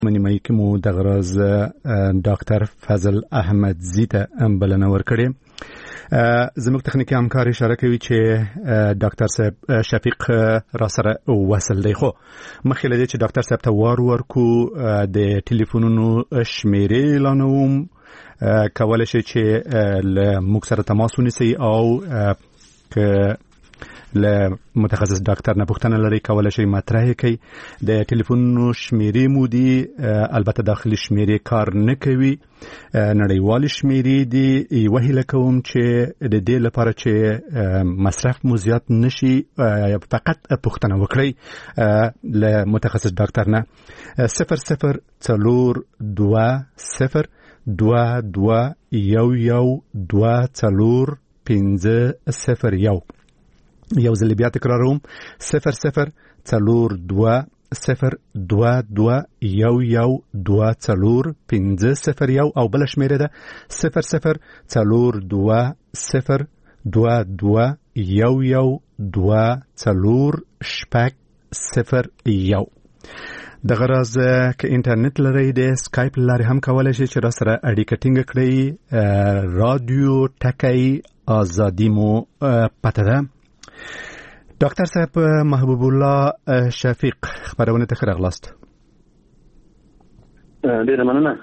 منیمای کې مو د غرض ډاکټر فضل احمد زیته بلنه ورکړې. زموږ تخنیکی همکار اشاره کوي چې ډاکټر صاحب شفیق را سره وصل دی. خو مخکې له دې چې ډاکټر صاحب ته ورکو د ټلیفونونو شمیرې اعلانوم، کولای شي چې له موږ سره تماس ونیسئ او که له متخصص ډاکټر نه پوښتنه لري کولای شي مطرح کړي. د ټلیفونونو شمیرې مو دي، البته داخلي شمیرې کار نه کوي، نړیوال شمیرې دي. یو هیله کوم چې د دې لپاره چې مصرف مو زیات نشي فقط پوښتنه وکړئ له متخصص ډاکټر نه. 004222112501. یو ځل بیا تکراروم 004222112501 او بل شمیره ده 004222112501. د غرض که انټرنیټ لري د سکایپ لارې هم کولای شي چې را سره اړیکه ټینګ کړئ. رادیو ټکی آزادی مو پته ده. ډاکټر صاحب محبوب الله شفیق خبرونه ته راغلاست. ډیره مننه.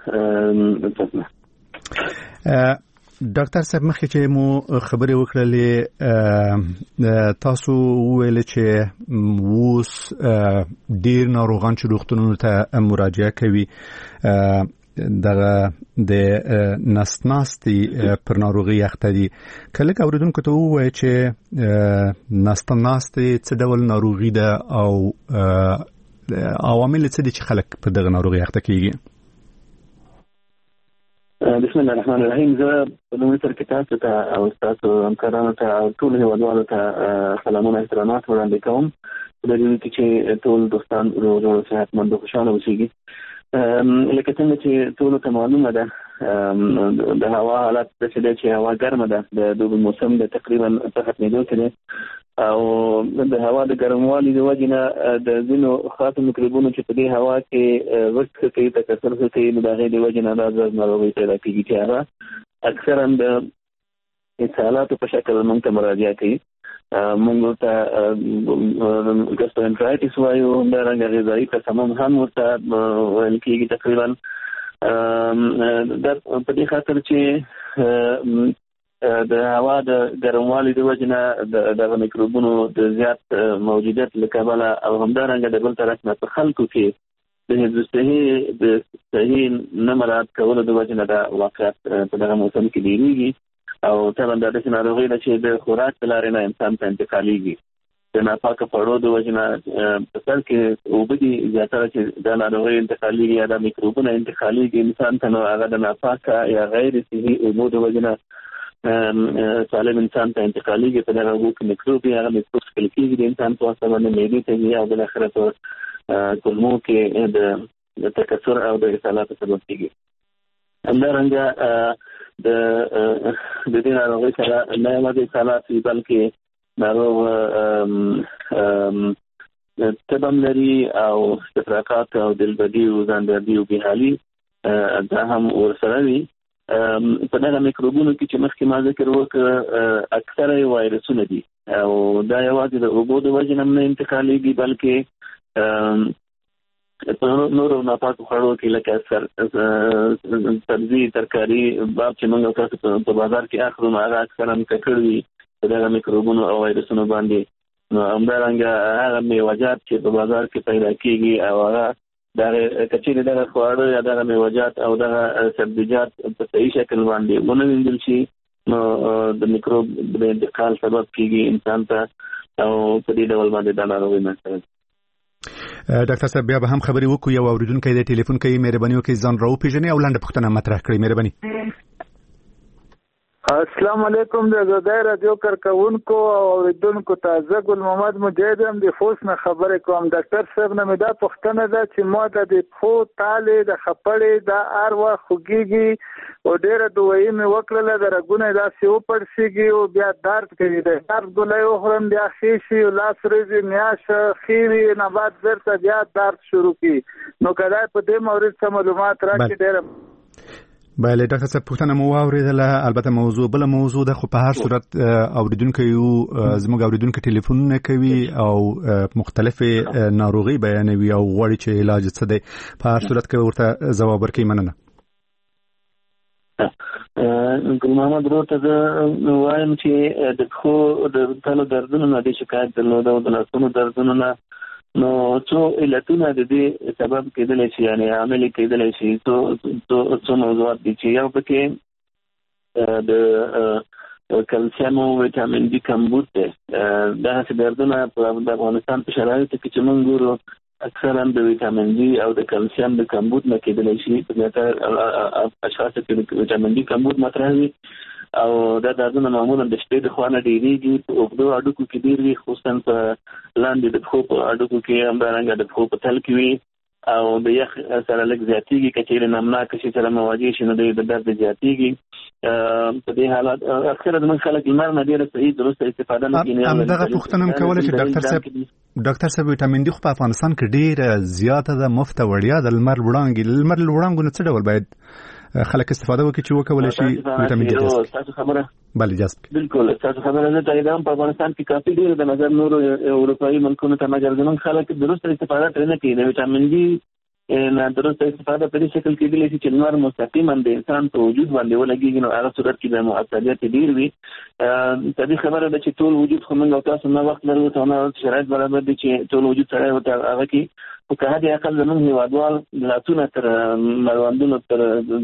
ډاکټر صاحب مخکې چې مو خبرې وکړلې تاسو وویل چې اوس ډیر ناروغان چې روغتونونو ته مراجعه کوي دغه د نسناستي پر ناروغي اخته دي. کله اوریدونکو ته ووایي چې نسناستي څه ډول ناروغي ده او عوامل څه دي چې خلک په دغه ناروغي اخته کیږي؟ بسم الله الرحمن الرحیم. زه په لومړي سر کې تاسو ته او تاسو همکارانو ته ټول هیوادوالو ته سلامونه احترامات وړاندې کوم. په دې کې چې ټول دوستان روغ صحتمند او خوشاله اوسئ. لکه څنګه چې ټول ته معلومه ده د هوا حالت چې هوا ګرمه ده، د دوبي موسم د تقریبا په ختمېدو کې ده او د هوا د ګرموالي د وجې نه د ځینو خاصو میکروبونو چې په دې هوا کې وخت کوي تکثر کوي نو د هغې د وجې نه دا ناروغۍ پیدا کېږي چې هغه اکثرا د اسهالاتو په شکل موږ ته مراجعه کوي. موږ ته ګسټرونټرایټس وایو، همدارنګه غذایي تسمم هم ورته ویل کېږي تقریبا. دا په دې خاطر چې د هوا د ګرموالي د وجې نه دغه میکروبونو د زیات موجودیت له کبله او همدارنګه د بل طرف نه په خلکو کې د صحي نه مراعات کولو د وجې نه دا واقعات په دغه موسم کې ډېرېږي او طبعا دا داسې ناروغي ده چې د خوراک د لارې نه انسان ته انتقالېږي. د ناپاکه خوړو د وجې نه په سر کې اوبه دي زیاتره چې دا ناروغي انتقالېږي یا دا میکروبونه انتقالېږي انسان ته، نو هغه د ناپاکه یا غیر صحي اوبو د وجې نه سالم انسان ته انتقالېږي. په دغه اوبو کې میکروب وي، هغه میکروب څکل کېږي د انسان په واسطه باندې معدې ته ځي او بالاخره په کولمو کې د تکثر او د اسهالاتو سبب کېږي. همدارنګه د دې ناروغۍ سره نه یوازې اسهالات وي بلکې ناروغ تب هم لري او استفراقات او دلبدي او ځاندردي او بېحالي دا هم ورسره وي. په دغه میکروبونو کې چې مخکې ما ذکر وکړ اکثره یې وایرسونه دي او دا یوازې د اوبو د وجې نه نه انتقالېږي بلکې په نورو ناپاکو خوړو کې لکه سبزي ترکاري باب چې موږ تاسو په بازار کې اخلو نو هغه اکثرا ککړ وي په دغه میکروبونو او وایرسونو باندې. نو همدارنګه هغه میوه‌جات چې په بازار کې پیدا کېږي او هغه دغه کچېرې دغه خواړه یا دغه میوه‌جات او دغه سبزیجات په صحیح شکل باندې ونه وینځل شي نو د میکروب د انتقال سبب کېږي انسان ته او په دې ډول باندې دا ناروغي منځته. ډاکټر صاحب بیا به هم خبرې وکړو. یو اوریدونکی د ټلیفون کوي، مهرباني وکړئ ځان راوپېژنئ او لنډه پوښتنه مطرح کړئ. مهرباني. السلام علیکم. د زدای رادیو کارکونکو او اوریدونکو ته زه ګل محمد مجاهد هم د خوست نه خبرې کوم. ډاکټر صاحب نه مې دا پوښتنه ده چې ما ته د پښو تالې د خپړې د هر وخت خوږېږي او ډېره دوایي مې وکړله د رګونه داسې وپړسېږي او بیا درد کوي د درد ګولۍ وخورم بیا ښې شي لاس ورځې میاشت ښې وي نه بعد بېرته بیا درد شروع کړي نو که دا په دې مورد څه معلومات راکړي ډېره بله ډاکټر صاحب پوښتنه مو واورېدله البته موضوع بله موضوع ده خو په هر صورت اوریدونکي زموږ اوریدونکي ټلیفونونه کوي او مختلفې ناروغي بیانوي او غواړي چې علاج څه دی په هر صورت کې ورته ځواب ورکړي مننه ګل محمد ورور ته زه وایم چې د پښو د تلو دردونو نه دې شکایت درلوده او د لاسونو دردونو نه نو څو علتونه د دې سبب کېدلی شي یعنی عامل کېدلی شي څو موضوعات دي چې یو پکې د کلسیم او ویټامین ډي کمبود دی دغسې دردونه په افغانستان په شرایطو کې چې موږ ګورو اکثرا د ویټامین ډي او د کلسیم د کمبود نه کېدلی شي په زیاتره اشخاصو کې د ویټامین ډي کمبود مطرح وي او دا دردونه معمولا د شپې د خوا نه ډېرېږي په اوږدو هډوکو کې ډېر وي خصوصا په لاندې د پښو په هډوکو کې همدارنګه د پښو په تل کې وي او د یخ سره لږ زیاتېږي که چېرې نمناکه شي سره مواجه شي نو د درد زیاتېږي په دې حالات اکثره زموږ خلک لمر نه ډېره صحیح درسته استفاده نه کوي همدغه پوښتنه هم کولی چې ډاکټر صاحب ویټامین ډي خو په افغانستان کې ډېره زیاته ده مفته وړیا د لمر وړانګو نه څه ډول باید خلک استفاده وکړي چې وکولای شي ویټامین ډي جذب تاسو خبره بله جذب بالکل تاسو خبره نه تاییدوم په افغانستان کې کافي ډېر د نظر نورو اروپایي ملکونو ته مګر زموږ خلک درسته استفاده ترې نه کوي د ویټامین ډي نه درسته استفاده په دې شکل کېدلی شي چې لمر مستقیما د انسان په وجود باندې ولګېږي نو هغه صورت کې د مؤثریت ډېر وي طبیعي خبره ده چې ټول وجود خو موږ او تاسو نه وخت لرو ته نه شرایط برابر دي چې ټول وجود سړی ورته هغه کې خو که حد اقل زموږ هېوادوال لاسونه تر مړوندونو تر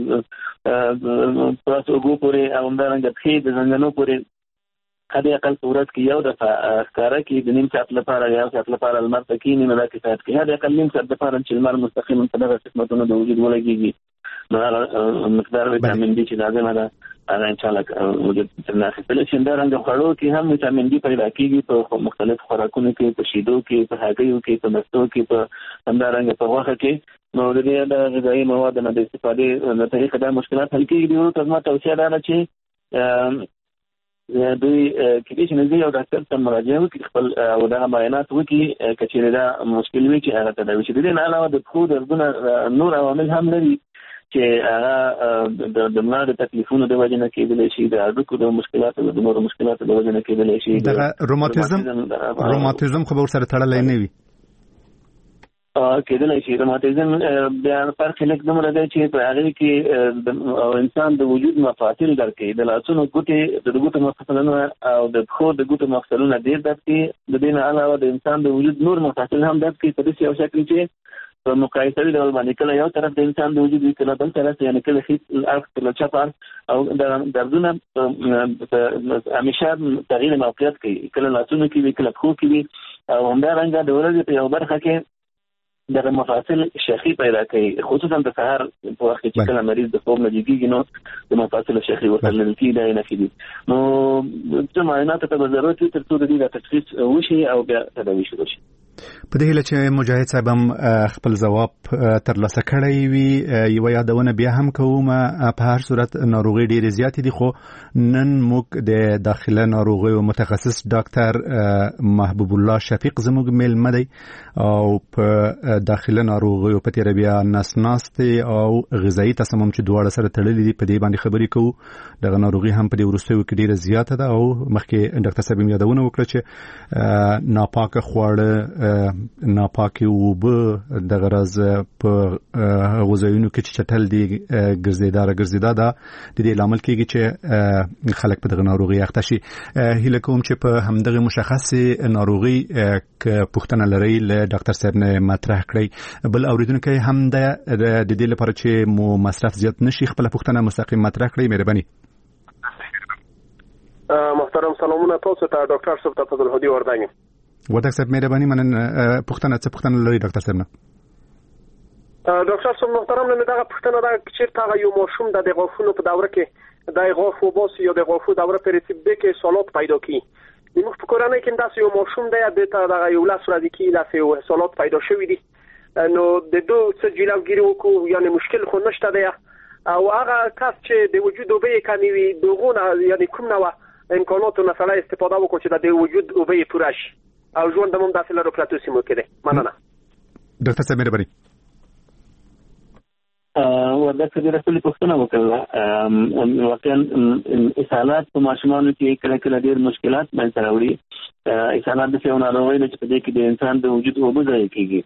پاسو اوږو پورې او همدارنګه پښې د زنګنو پورې حد اقل په ورځ کې یو دفعه ښکاره کړي د نیم ساعت لپاره یا یو ساعت لپاره لمر ته کښېني نو دا کفایت کوي حد اقل نیم ساعت لپاره چې لمر مستقیما په دغه قسمتونو د وجود ولګېږي نو هغه مقدار ویټامین ډي چې لازمه ده هغه انشاءالله وجود ترې اخیستلی شي همدارنګه خوړو کې هم ویټامین ډي پیدا کېږي په مختلف خوراکونو کې په شیدو کې په هګیو کې په مستو کې په همدارنګه په غوښه کې نو د دې د غذایي موادو نه د استفادې له طریقه دا مشکلات حل کېږي د وروسته زما توصیه دا ده چې دوی کېدای شي نږدې یو ډاکټر ته مراجعه وکړي خپل او دغه معاینات وکړي که چېرې دا مشکل وي چې هغه تداوي شي د دې نه علاوه د پښو دردونه نور عوامل هم لري چې هغه د ملا د تکلیفونو د وجې نه کېدلی شي د هډوکو د مشکلاتو د نورو مشکلاتو د وجې نه کېدلی شي دغه روماتیزم خو به ورسره تړلی نه وي کېدلی شي روماتیزم بیا فرق یې لږ دومره دی چې په هغې کې انسان د وجود مفاصل درک کوي د لاسونو ګوتې د ګوتو مفصلونه او د پښو د ګوتو مفصلونه ډېر درد کوي د دې نه علاوه د انسان د وجود نور مفاصل هم درد کوي په داسې یو شکل چې په مقایسوي ډول باندې کله یو طرف د انسان د وجود وي کله بل طرف یعنې کله ښي اړخ کله چپ اړخ او د دردونه همیشه تغییر موقعیت کوي کله لاسونو کې وي کله پښو کې وي او همدارنګه د ورځې په یو برخه کې دغه مفاصل شخي پیدا کوي خصوصا د سهار په وخت کې کله مریض د خوب نه جګېږي نو د مفاصل شخي ورته لیدل کېږي دا یې نښې دي نو څه معایناتو ته به ضرورت وي تر څو د دې د تشخیص وشي او بیا تداوي شروع شي په دې هیله چې مجاهد صاحب هم خپل ځواب ترلاسه کړی وي یوه یادونه بیا هم کوم په هر صورت ناروغۍ ډېرې زیاتې دي خو نن موږ د داخله ناروغیو متخصص ډاکټر محبوب الله شفیق زموږ میلمه دی او په داخله ناروغیو په تېره بیا نسناستې او غذایي تسمم چې دواړه سره تړلي دي په دې باندې خبرې کوو دغه ناروغي هم په دې وروستیو کې ډېره زیاته ده او مخکې ډاکټر صاحب هم یادونه وکړه چې ناپاکه خواړه ناپاکي اوبه دغه راز په غذایونو کې چې چټل دي ګرځېدا دا د دې لامل کېږي چې خلک په دغه ناروغي اخته شي هیله کوم چې په همدغه مشخصې ناروغي کې پوښتنه لرئ له ډاکټر صاحب نه مطرح کړئ بل اوریدونکي هم د دې لپاره چې مو مصرف زیات نشي خپل پوښتنه مستقیم مطرح کړئ مهرباني محترم سلامونه تاسو ته ډاکټر صاحب ته فضل هدي وردانی ډاکټر صاحب مهرباني منن پوښتنه لري ډاکټر صاحب نه ډاکټر صاحب محترم نه دا پوښتنه دا چې تا یو ماشوم د غوښونو په دوره کې د غوښو باس یا د غوښو دوره پر رسیدې کې سالات پیدا کی موږ په کورانه کې دا یو ماشوم دی د تا د یو لاس ورځ کې لاس یو سالات پیدا شوی دی نو د دوه څه جلوګیری وکړو یعنی مشکل خو نشته دی او هغه کس چې د وجود اوبه کمی وي دغه یعنی کوم نوع امکاناتو نه سره استفاده وکړي چې د وجود اوبه پوره شي او ژوند هم داسې لرو پراتو سیمو کې دی. مننه. ډاکټر صاحب مهرباني. دا کله رسول پښتنه وکړه واقعا اسهالات په ماشومانو کې کله کله ډېر مشکلات باندې راوړي. اسهالات د څه نه راوړي چې په دې کې د انسان د وجود اوبه ضایع کیږي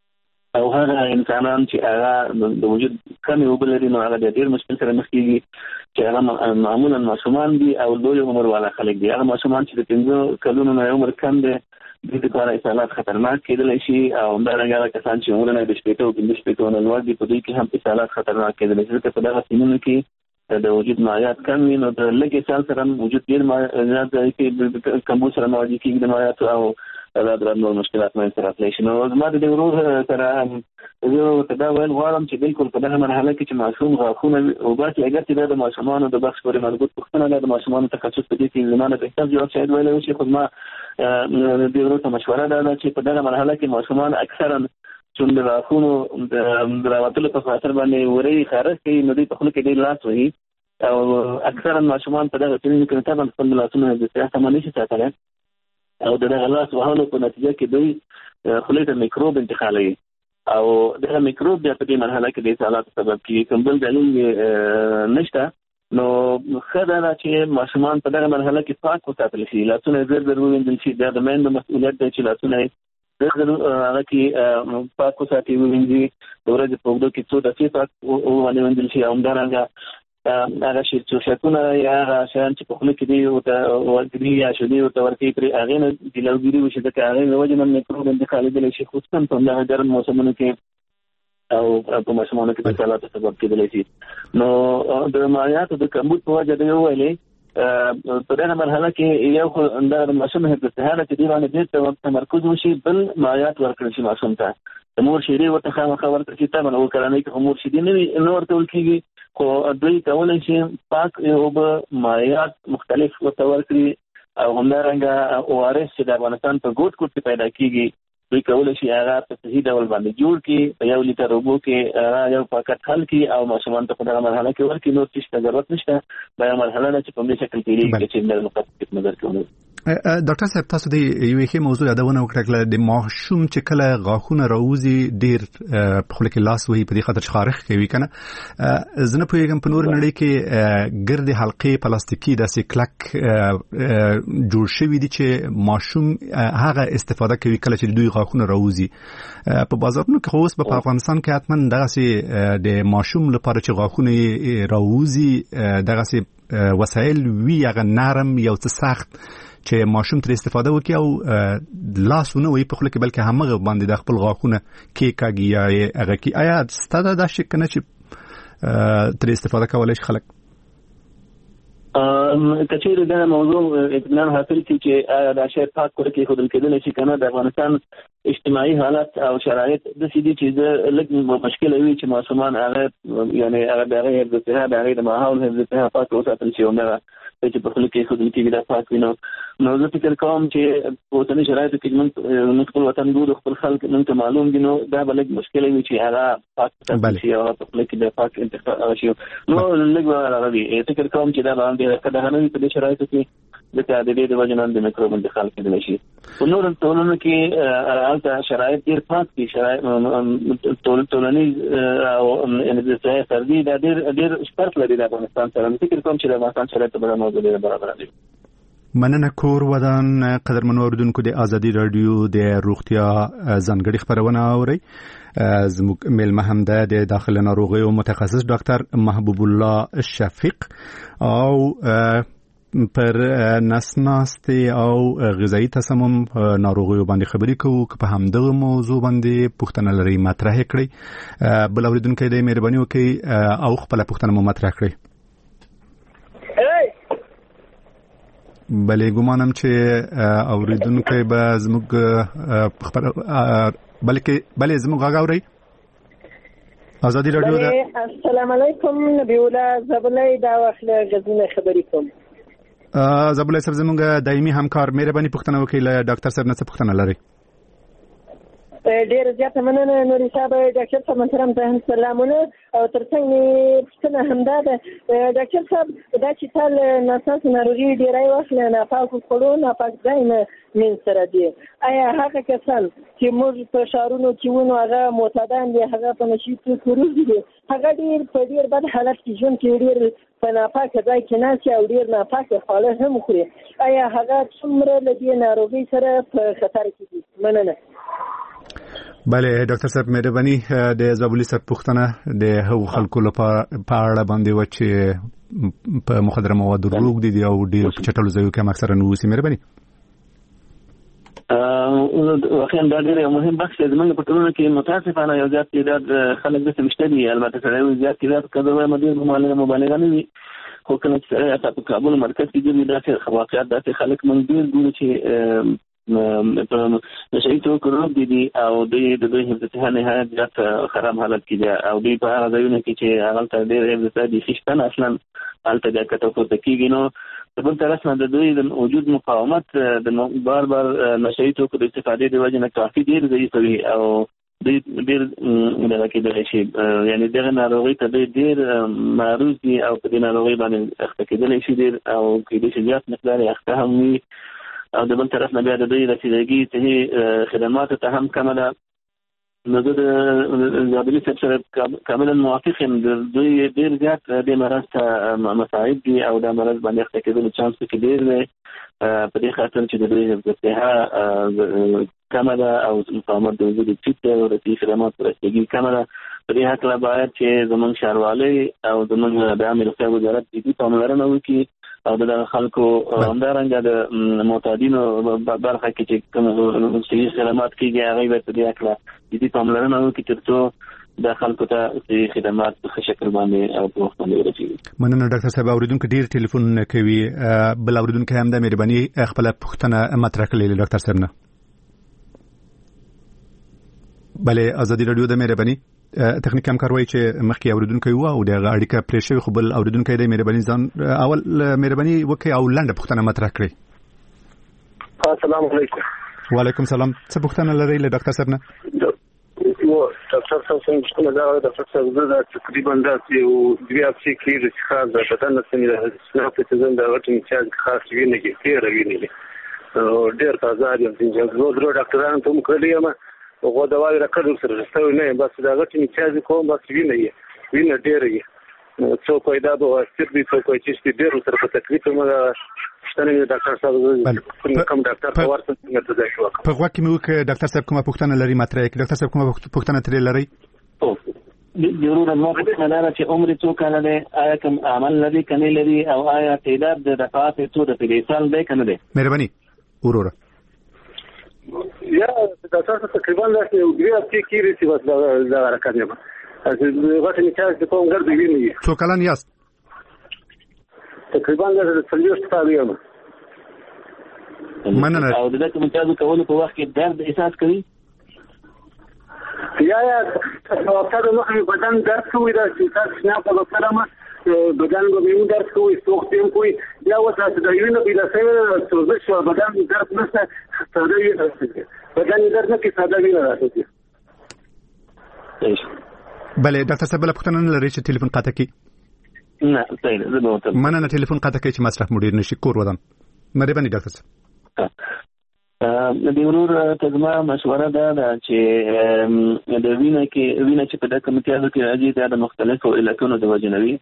او هغه انسانان چې هغه د وجود کمی اوبه لري نو هغه ډېر مشکل سره مخ کیږي چې هغه معمولا ماشومان دي او لوی عمر والا خلک دي. هغه ماشومان چې د 15 کلونو نه عمر کم دي د دې لپاره اسهالات خطرناک کېدلی شي او همدارنګه کسان چې عمرونه د 15 او 15 نه لوړ دي په دوی کې هم اسهالات خطرناک کېدلی شي ځکه په دغه سیمونو کې د وجود مایعات کم وي نو د لږ سال سره وجود ډېر مایعات کې کمبود سره مواجه کېږي د مایعاتو او دا نور مشکلات منځته راتلی شي. نو زما د دې ورور سره زه دا ویل غواړم چې بالکل په دغه مرحله کې چې ماشوم غاښونه وباسي اگر چې دا د ماشومانو د بخش پورې مربوط پوښتنه ده د ماشومانو تخصص په دې کې زمانه بهتر جواب شاید ویلی شي خو زما د دې ورور ته مشوره ده چې په دغه مرحله کې ماشومان اکثرا چې د غاښونو د راوتلو په خاطر باندې ورې خارښ کوي نو دوی په خوله کې ډېر لاس وهي او اکثرا ماشومان په دغه سیمو کې طبعا خپل لاسونه د سمه نشي ساتلی او دغه لاس وهلو په نتیجه کې دوی خولې ته میکروب انتقالوي او دغه میکروب بیا په دې مرحله کې د اسهالاتو سبب کېږي. کوم بل دلیل نشته نو ښه ده چې ماشومان په دغه مرحله کې پاک وساتل شي. لاسونه زر زر ووینځل شي. دا د میندو مسؤلیت دی چې لاسونه زر زر هغه کې پاک وساتي ووینځي. د ورځې په اوږدو کې څو دقیقې پاک ووینځل شي او همدارنګه هغه شیرچوشکونه یا هغه شیان چې په خوله کې دي ورکړي یا شیدې ورته ورکوي پرې هغې نه ګیلوګیري وشي ځکه هغې له وجې نه میکروب انتقالېدلی شي خصوصا په همدغه ګرم موسمونو کې او په ماشومانو کې د اسهالاتو سبب کېدلی شي. نو د مایعاتو د کمبود په وجه دوی وویلې په دغه مرحله کې یو خو د ماشوم حفظ الصحه چې دې باندې ډېر تمرکز وشي بل مایعات ورکړل شي ماشوم ته. د مور شیدې ورته خامخا ورکړل شي. طبعا اوکرانۍ کې خو مور شیدې نه ورکول کېږي خو دوی کولی شي پاک اوبه مایعات مختلف ورته ورکړي او همدارنګه ORS چې د افغانستان په ګوټ ګوټ کې پیدا کېږي دوی کولی شي هغه په صحیح ډول باندې جوړ کړي په 1 لیټر اوبو کې یو پاکټ حل کړي او ماشومان ته په دغه مرحله کې ورکړي. نور هیڅ ضرورت نشته. دا یو مرحله ده چې په دې شکل تېرېږي چې د مقصد نظر کې ډاکټر صاحب تاسو د یوې ښې موضوع یادونه وکړه د ماشوم چې کله غاښونه راوځي ډېر په خوله کې لاس وهي په دې خاطر چې خارښ کوي که نه زه نه پوهېږم په نور نړۍ کې ګردې حلقې پلاستیکي داسې کلک جوړ شوي دي چې ماشوم هغه استفاده کوي کله چې دوی غاښونه راوځي. په بازارونو کې خو اوس په افغانستان کې حتما دغسې د ماشوم لپاره چې غاښونه یې راوځي دغسې وسایل وي هغه نرم یو څه سخت چې ماشوم تر استفاده وکړي او لاسونه وي په خوله کې بلکې همغه باندې د خپل غاښونه کېکاږي یا هغه کې. آیا ستا دا شک نه چې تر استفاده کولی شي خلک؟ کچېرې دا موضوع اطمینان حاصل کړي چې دا شی پاک کور کې ښودل کېدلی شي که نه. د افغانستان اجتماعي حالت او شرایط داسې دي چې زه لږ مشکله وي چې ماشومان هغه یعنې هغه د هغې حفظ الصحه د هغې د ماحول حفظ الصحه پاک وساتل شي همدغه چې په خوله کې ښودل کېږي دا پاک وي. نو زه فکر کوم چې په اوسني شرایطو کې موږ خپل وطن ګورو خپل خلک موږ ته معلوم دي نو دا به لږ مشکله وي چې هغه پاک وساتل شي او هغه په خوله کې د پاک انتقال شي. نو لږ به هغه وي فکر کوم چې دا به هم ډېره ښه دغه نه وي په دې شرایطو کې ځکه د دې د وجې نه د میکروب انتقال کېدلی شي. په نورو ټولنو کې هلته شرایط ډېر پاک دي. ټولنیز او د صحي فردي دا ډېر فرق لري د افغانستان سره. فکر کوم چې د افغانستان شرایطو به دا موضوع ډېره برابره دي. مننه کور ودان قدرمنو اوریدونکو د ازادي رادیو د روغتیا ځانګړي خبرونه اوري. زموږ میلمه هم ده د داخله ناروغیو متخصص ډاکټر محبوب الله شفیق او پر نسناستي او غذایی تسمم ناروغیو باندې خبرې کوو که په همدغه موضوع باندې پوښتنه لري مطرح کړئ. بل اوریدونکو د مهرباني وکړئ او خپل پوښتنه مو مطرح کړئ. بلې ګمانم چې اوریدونکو به زموږ بلې زموږ غږ اورئ. ازادي رادیو ده. السلام علیکم نبی الله زبلای دا واخله غزنه خبرې کوم. زبلای صاحب زموږ دایمي همکار مهرباني پوښتنه وکړئ له ډاکټر صاحب نه څه پوښتنه لرئ؟ ډېر زیاته مننه نوري صاحب. ډاکټر صاحب محترم ته هم سلامونه او ترڅنګ مې پوښتنه همدا ده ډاکټر صاحب دا چې تل ناساسو ناروغي ډېری وخت له ناپاکو خوړو ناپاک ځای نه منځ ته راځي. آیا هغه کسان چې موږ په ښارونو کې وینو هغه معتادان دي هغه په نشي توکو روږدي دي هغه ډېر په ډېر بد حالت کې ژوند کوي ډېر په ناپاکه ځای کې ناست او ډېر ناپاکه خواړه هم خوري. آیا هغه څومره له دې ناروغۍ سره په خطر کې دي؟ مننه. بله ډاکټر صاحب مهرباني د زابلي صاحب پوښتنه د هغو خلکو لپاره په اړه باندې و چې په مخدره موادو روږدي دي او ډېر په چټلو ځایو کې هم اکثره نه اوسي. مهرباني. واقعا دا ډېر مهم بحث دی. زموږ په ټولنه کې متاسفانه یو زیات تعداد خلک داسې مشته دي البته سړی زیات تعداد که زه وایم ډېر مبالغه نه وي خو کله چې سړی حتی په کابل مرکز کې ګرځي داسې واقعات داسې خلک موږ ډېر ګورو چې په نشهیي توکو روږدي دي او دوی د دوی حفظ صحه نهایت زیات خراب حالت کې دي او دوی په هغه ځایونه کې چې هغلته ډېر حفظ صحه بیخي شته نه اصلا هلته بیا کته پورته کېږي. نو د بل طرف نه د دوی د وجود مقاومت د بار بار نشهیي توکو د استفادې د وجې نه کافي ډېر ضعیفه وي او دوی ډېر دغه کېدلی شي یعنې دغه ناروغۍ ته دوی ډېر معروض دي او په دې ناروغۍ باندې اخته کېدلی شي ډېر او کېدای شي زیات مقدار یې اخته هم وي او د بل طرف نه بیا د دوی رسیدګي صحي خدماتو ته هم کمه ده. نو زه د زابلي صاحب سره کاملا موافق یم. دوی ډېر زیات دې مرض ته مصاعب دي او دا مرض باندې اخته کېدلو چانس پکې ډېر دی په دې خاطر چې د دوی حفظ صحه کمه ده او مقاومت د وجود ټیټ دی او د صحي خدماتو رسیدګي کمه ده. په دې هکله باید چې زموږ ښاروالۍ او زموږ د عامې روغتیا وزارت جدي پاملرنه وکړي او د خلکو همدارنګه د معتادینو برخه کې چې کوم صحي خدمات کېږي هغوی باید په دې هکله جدي پاملرنه وکړي تر څو د خلکو ته صحي خدمات په ښه شکل باندې او په وخت باندې ورسېږي. مننه ډاکټر صاحب. اورېدونکي ډېر ټلیفونونه کوي. بل اورېدونکی هم د مهرباني خپله پوښتنه مطرح کړې له ډاکټر صاحب نه. بله ازادي راډیو د مهرباني تخنیک همکار وایي چې مخکې اورېدونکی و او دغه اړیکه پرې شوې خو بل اورېدونکی دی. مهرباني ځان اول مهرباني وکړئ او لنډه پوښتنه مطرح کړئ. السلام علیکم. وعلیکم السلام. څه پوښتنه لرئ له ډاکټر صاحب نه؟ ډاکټر صاحب څنګه پوښتنه دا ده ډاکټر صاحب زه تقریبا داسې یو 2 هفتې کېږي چې خاص د بدن څخه سناپ ته زم د غټ میچاج خاص وینې کې تېره وینې ډېر تازه دي چې زه ډاکټرانو ته هم کړی یم هغه دوايي راکړل سره رسول نه بس دا غټ میچاج کوم بس وینې ډېر یې څو پیدا به ستر دي څو چې ډېر سره په تکلیف مګه ستنه ډاکټر صاحب کوم ډاکټر په ورته څنګه ته شو په غوا کې مې وک ډاکټر صاحب کومه پوښتنه لري مطرح کړئ. ډاکټر صاحب کومه پوښتنه ترې لري؟ ضرور نو پوښتنه دا چې عمر څو کاله دی آیا کوم عمل لري کني لري او آیا تعداد د دفعات څو د پیسال دی کنه دی؟ مهرباني وروره. یا دا تاسو تقریبا راځي یو 2 هفتې کېږي چې بس دا راکړم چې غټ میچاج د کوم ګرځي ویني. څو کلن یاست؟ تقریبا د 40 کال یم. مننه. او د دې میچاج کولو په وخت کې درد احساس کوي؟ یا تاسو نو هم بدن درد کوي دا چې تاسو نه په سلامه بدن به یو درد کوي سوخت هم کوي یا وتاسو د وینې بلا سره سوزش بدن درد نشته ساده وي بدن درد نه کې ساده وینه راځي. بله ډاکټر صاحب له پوښتنه لري چې ټلیفون قطع کی؟ نه صحیح ده. زه به مننه ټلیفون قطع کی چې مصرف مدیر نشي کور ودان. مهرباني ډاکټر صاحب. د ورور ته زما مشوره ده چې د وینې چې په دغه کمیټو کې راځي د مختلفو علتونو د وجې نه وي.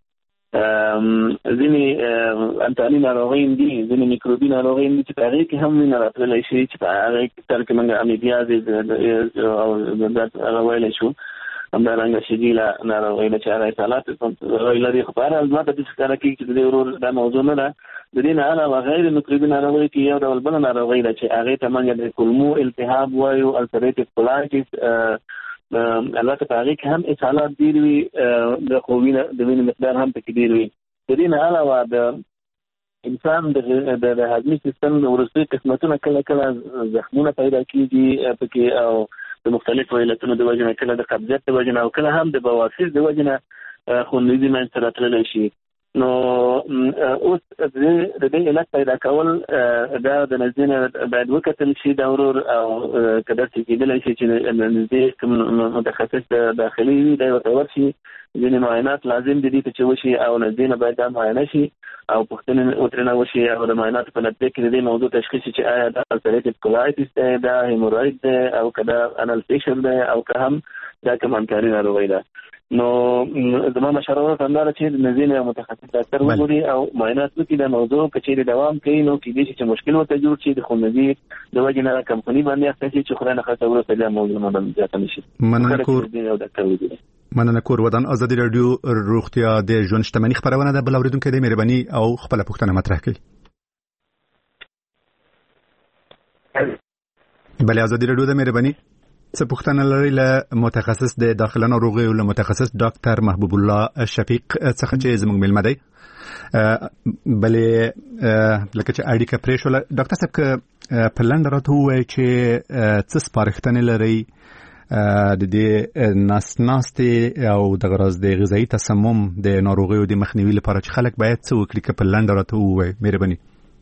ځینې انتاني ناروغۍ دي ځینې میکروبي ناروغۍ دي چې په هغې کې هم وینه راتللی شي چې په هغې کې سر کې موږ امیبیاز او هغه ویلی شو همدارنګه شدیله ناروغۍ ده چې هغه اصالات لري. خو په هر حال زما ته داسې ښکاره کېږي چې د دې ورور دا موضوع نه ده. د دې نه علاوه غیر میکروبي ناروغۍ کې یو ډول بله ناروغۍ ده چې هغې ته موږ د کولمو التهاب وایو السریټیک کولایټس. البته په هغې کې هم اصالات ډېر وي د وینې مقدار هم پکې ډېر وي. د دې نه علاوه د انسان د هضمي سیستم د وروستي قسمتونه کله کله زخمونه پیدا کېږي پکې او د مختلفو علتونو د وجې نه کله د قبضیت د وجې نه او کله هم د بواسیر د وجې نه خونریزي منځته راتللی شي. نو اوس د دې علت پیدا کول دا د نزدینه باید وکتل شي دا ورور او کله چې کېدل شي چې نزدې کوم متخصص داخلي وي دا ورته شي ځینې معاینات لازم دي چې وشي او نزدینه باید دا معاینه شي او پوښتنه وترنه وشي او د معاینات په نتیجه کې د دې موضوع تشخیص چې آیا دا السریټیو کولایټس دی دا هیموراید دی او کدا انالفیشن دی او که هم دا کمانکاری ناروغي ده. نو زما مشوره هم دا چې نزدینه متخصص ډاکټر وګوري او معاینات وکړي د موضوع کچېری دوام کوي نو کې دې چې مشکل وته جوړ شي د خونځي د وجه نه کمپنی باندې اخته چې خورانه خاطر ورته د موضوع نه زیات نشي. مننه کور ودان ازادي رادیو روغتیا د ژوند شتمنۍ خبرونه ده بل اوریدونکو د مهرباني او خپل پوښتنه مطرح کړي. بل ازادي رادیو د مهرباني څه پوښتنه لري له متخصص د داخله ناروغي او له متخصص ډاکټر محبوب الله شفیق څخه چې زموږ ملمه دی بلې لکه چې اړیکه پرې شو ډاکټر صاحب په لنډ راته ووایي چې څه سپارښتنې لري د دې ناستې او د غرض د غذایی تسمم د ناروغیو د مخنیوي لپاره چې خلک باید څه وکړي که په لنډ راته ووایي مهرباني.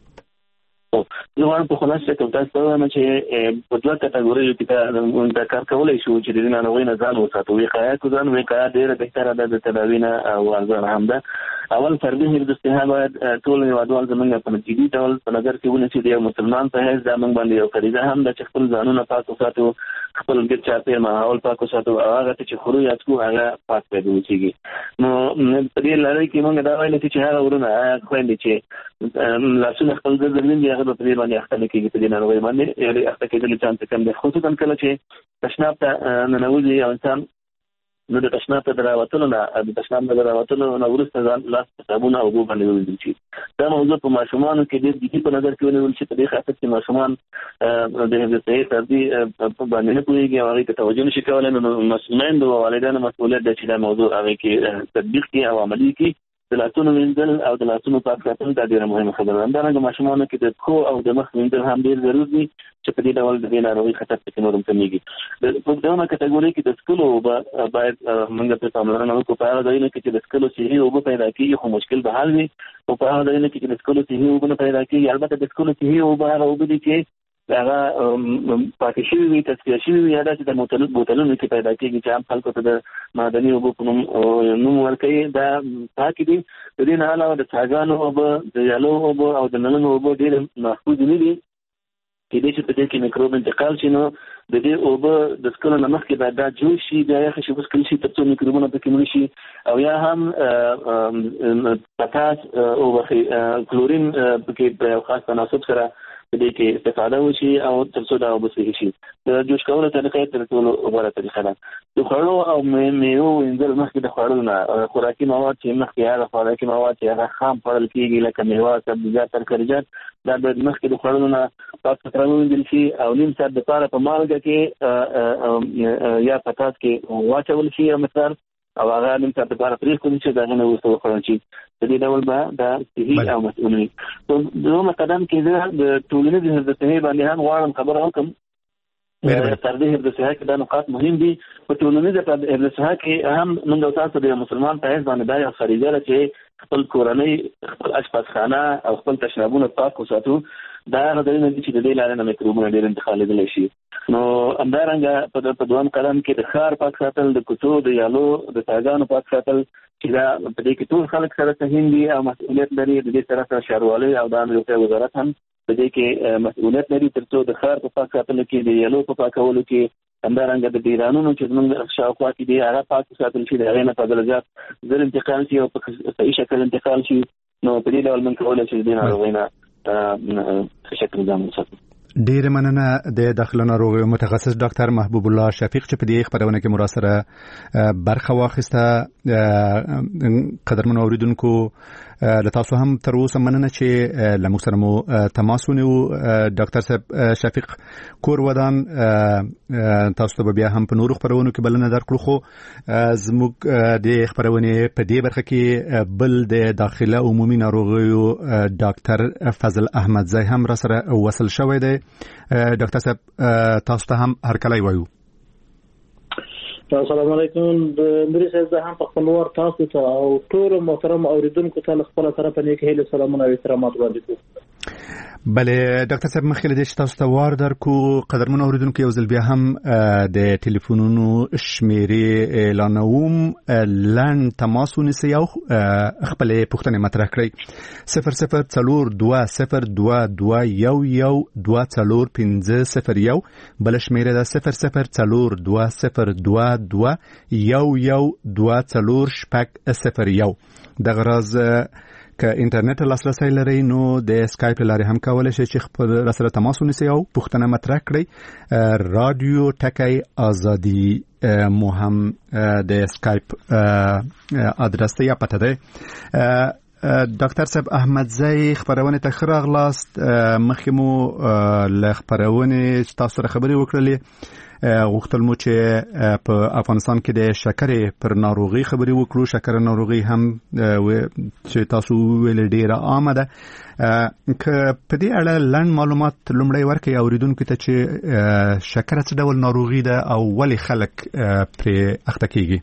زه وایم په خلاصه کې تاسو ته وایم چې په دوه کټګوریو کې دا کار کولای شو چې د ناروغۍ نه ځان وساتو. وقایه کو ځان وقایه ډېره بهتره ده د تداوی نه او ځان هم ده. اول فردي حفظ الصحه باید ټول هیوادوال زموږ په جدي ډول په نظر کې ونیسي د مسلمان په حیث دا موږ باندې یو فریضه هم ده چې خپل ځانونه پاک وساتو خپل ګډ چاپیریال ماحول پاک وساتو او هغه چې خورو یا څکو هغه پاک پیدا وشيږي. نو په دې لړۍ کې موږ دا وایو چې هغه ورونه خويندې چې لاسونه خپل ځل دي هغه په دې باندې اخته کېږي په دې ناروغي باندې یعنی اخته کېدل چانس کم دي خصوصا کله چې تشناب ته ننوځي او انسان نو د تشناب ته دراوتلو نه د تشناب نه دراوتلو نه وروسته ځان لاس صابون او اوبه باندې ووینځي چې دا موضوع په ماشومانو کې ډېر جدي په نظر کې ونیول شي په دې خاطر چې ماشومان د حفظ الصحې تربي په باندې نه پوهېږي او هغې ته توجه نشي کولی نو مسؤلین د والدینو مسؤلیت ده چې دا موضوع هغې کې تطبیق کړي او عملي کړي. د لاسونو وینځل او د لاسونو پاک ساتل دا ډېره مهمه خبره ده. همدارنګه ماشومانو کې د پښو او د مخ وینځل هم ډېر ضرور دي چې په دې ډول د دې ناروغۍ خطر پکې نور هم کمیږي. په دویمه کټګورۍ کې د څښلو اوبه باید موږ پرې پاملرنه وکړو. په هغه ځایونو کې چې د څښلو صحي اوبه پیدا کېږي خو مشکل به حل وي او په هغه ځایونو کې چې د څښلو صحي اوبه نه پیدا کېږي البته د څښلو صحي اوبه هغه اوبه دي چې هغه پاکې شوي وي تصفیه شوي وي یا داسې د بوتلونو کې پیدا کېږي چې عام خلکو ته د معدني اوبو په نوم ورکوي دا پاکې دي. د دې نه علاوه د څاګانو اوبه د یالو اوبه او د نلونو اوبه ډېرې محفوظ نه دي کېدای شي په دې کې میکروب انتقال شي. نو د دې اوبه د څښلو نه مخکې باید دا جوش شي بیا یخې شي وڅښل شي تر څو میکروبونه پکې مړه شي او یا هم پتاس اوبه کلورین پکې په یو خاص تناسب سره په دې کې استفاده وشي او تر څو دا اوبه صحي شي. د جوش کولو طریقه تر ټولو غوره طریقه ده. د خوړو او میوو وینځل مخکې د خوړلو نه خوراکي مواد چې مخکې هغه خوراکي مواد چې هغه خام خوړل کېږي لکه میوه سبزیجات ترکاریجات دا باید مخکې د خوړلو نه پاک سوتره ووینځل شي او نیم ساعت دپاره په مالګه کې یا پتاس کې واچول شي یو مقدار او هغه نیم ساعت دپاره پرېښودل شي د هغې نه وروسته وخوړل شي. په دې ډول به دا صحي او مسؤل وي. په دویمه قدم کې زه د ټولنیز حفظ الصحې باندې هم غواړم خبره وکړم. فردي حفظ الصحه کې دا نقاط مهم دي. په ټولنیز حفظ الصحه کې هم موږ تاسو د مسلمان په حیث باندې دا یو فریضه ده چې خپل کورنۍ خپل اشپزخانه او خپل تشنابونه پاک وساتو. دا غوښتنه دي چې د دې لارې نه میکروبونه ډېر انتقالېدلی شي. نو همدارنګه په دویم قدم کې د ښار پاک ساتل د کوڅو د یالو د څاګانو پاک ساتل چې دا په دې کې ټول خلک سره سهیم دي او مسؤلیت لري. د دې سره سره ښاروالۍ او د عامه روغتیا وزارت هم په دې کې مسؤلیت لري تر څو د ښار په پاک ساتلو کې د یالو په پاکولو کې همدارنګه د ډیرانونو چې زموږ شاوخوا کې دي هغه پاک ساتل شي د هغې نه فاضلجات زر انتقال شي او په صحیح شکل انتقال شي. نو په دې ډول موږ کولی شو د دې ناروغۍ نه ښه شکل ځان وساتو. ډېر مننه د داخله ناروغیو متخصص ډاکټر محبوب الله شفیق چې په دې خبرونه کې مو سره برخه واخیسته. قدرمنو اوریدونکو له تاسو هم تر اوسه مننه چې له موږ سره مو تماس ونیو. ډاکټر صاحب شفیق کور ودان تاسو ته بیا هم په نورو خبرونو کې بلنه درکړو خو زموږ د خبرونې په دې برخه کې بل د داخله عمومي ناروغیو ډاکټر فضل احمدزی هم را سره وصل شوی دی. ډاکټر صاحب تاسو ته هم هرکلی وایو. السلام علیکم. نوري صاحب زه هم په خپل ور تاسو ته او ټول محترم اوریدونکو ته خپل طرف نه کې هیله سلامونه او احترامات وړاندې کوم. بله ډاکټر صاحب مخکې د تاسو ته وار درکو قدرمن اوریدونکو یو ځل بیا هم د ټلیفونونو شمیرې اعلانوم لن تماس ونیسئ او خپل پوښتنې مطرح کړئ 004222112450 بل شمیره ده 004222112401 دغه راز که اینټرنیټ لاسرسی لري نو د اسکایپ لارې هم کولای شئ چې خپل سره تماس ونیسئ او پوښتنه مطرح کړئ. رادیو ټکی ازادي مو هم د اسکایپ ادرس یا پته ده. ډاکټر صاحب احمدزی خبرونه ته ښه راغلاست. مخکې مو له خبرونې تاسو سره خبرې وکړلې غوښتل مو چې په افغانستان کې د شکرې پر ناروغي خبرې وکړو. شکر ناروغي هم چې تاسو ویل ډیره عامه ده. که په دې اړه لنډ معلومات لومړی ورکړئ اوریدونکو ته چې شکر څه ډول ناروغي ده او ولې خلک پرې اخته کیږي.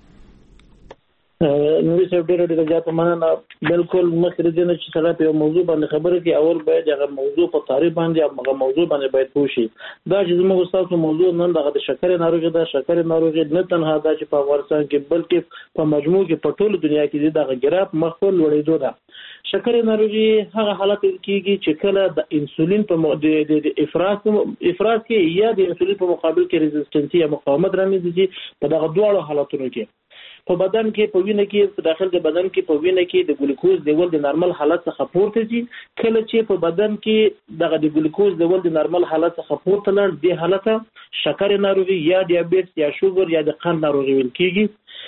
نوري صاحب ډېر زیات مننه. بالکل مخکې د دې چې سره په موضوع باندې خبرې کوي اول باید هغه موضوع په تعریف باندې هغه موضوع باندې باید پوه شي. دا چې زموږ تاسو موضوع نن دغه د شکر ناروغي ده. شکر ناروغي نه تنها دا چې په افغانستان کې بلکې په مجموع کې په ټول دنیا کې دغه ګراف مخفل لوړېدو ده. شکر ناروغي هغه حالت کېږي چې کله د انسولین په د افراز کې یا د انسولین په مقابل کې ريزिस्टेंस یا مقاومت رامنځته په دغه دوه حالتونو کې په بدن کې په وینه کې په داخل د بدن کې په وینه کې د ګلوکوز لیول د نارمل حالت څخه پورته ځي. کله چې په بدن کې دغه د ګلوکوز لیول د نارمل حالت څخه پورته لاړ د حالت شکر ناروغي یا دیابیت یا شوګر یا د قند ناروغي ویل کېږي.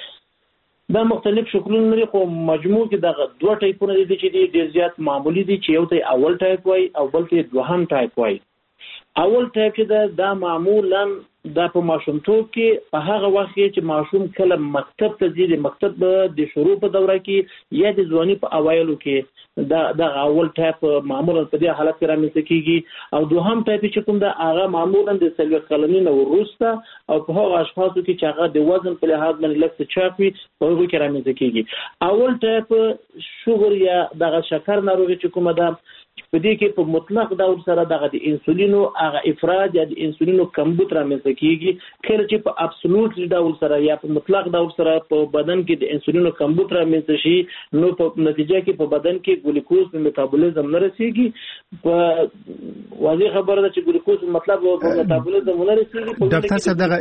دا مختلف شکلونه لري خو مجموع کې دغه دوه ټایپونه دي چې ډېر زیات معمولی دي چې یو ته اول ټایپ وای او بل ته دوهم ټایپ وای. اول ټایپ چې دا معمولا دا په ماشومتوب کې په هغه وخت کې چې ماشوم کله مکتب ته ځي د مکتب د شروع په دوره کې یا د ځواني په اوایلو کې دا اول ټایپ معمولا په دې حالت کې رامنځته کیږي. او دوهم ټایپ چې کوم دا هغه معمولا د 30 کلنۍ نه وروسته او په هغه اشخاصو کې چې هغه د وزن په لحاظ باندې لکه چاپي په هغه کې رامنځته کیږي. اول ټایپ شوګر یا دغه شکر ناروغي چې کومه ده په دې کې په مطلق ډول سره دغه د انسولینو هغه افراز یا د انسولینو کمبود رامنځته کیږي. کله چې په ابسولوټ ډول سره یا په مطلق ډول سره په بدن کې د انسولینو کمبود رامنځته شي نو په نتیجه کې په بدن کې ګلوکوز په میټابولیزم نه رسیږي. په واضح خبره ده چې ګلوکوز مطلب په میټابولیزم نه رسیږي. ډاکټر صاحب دغه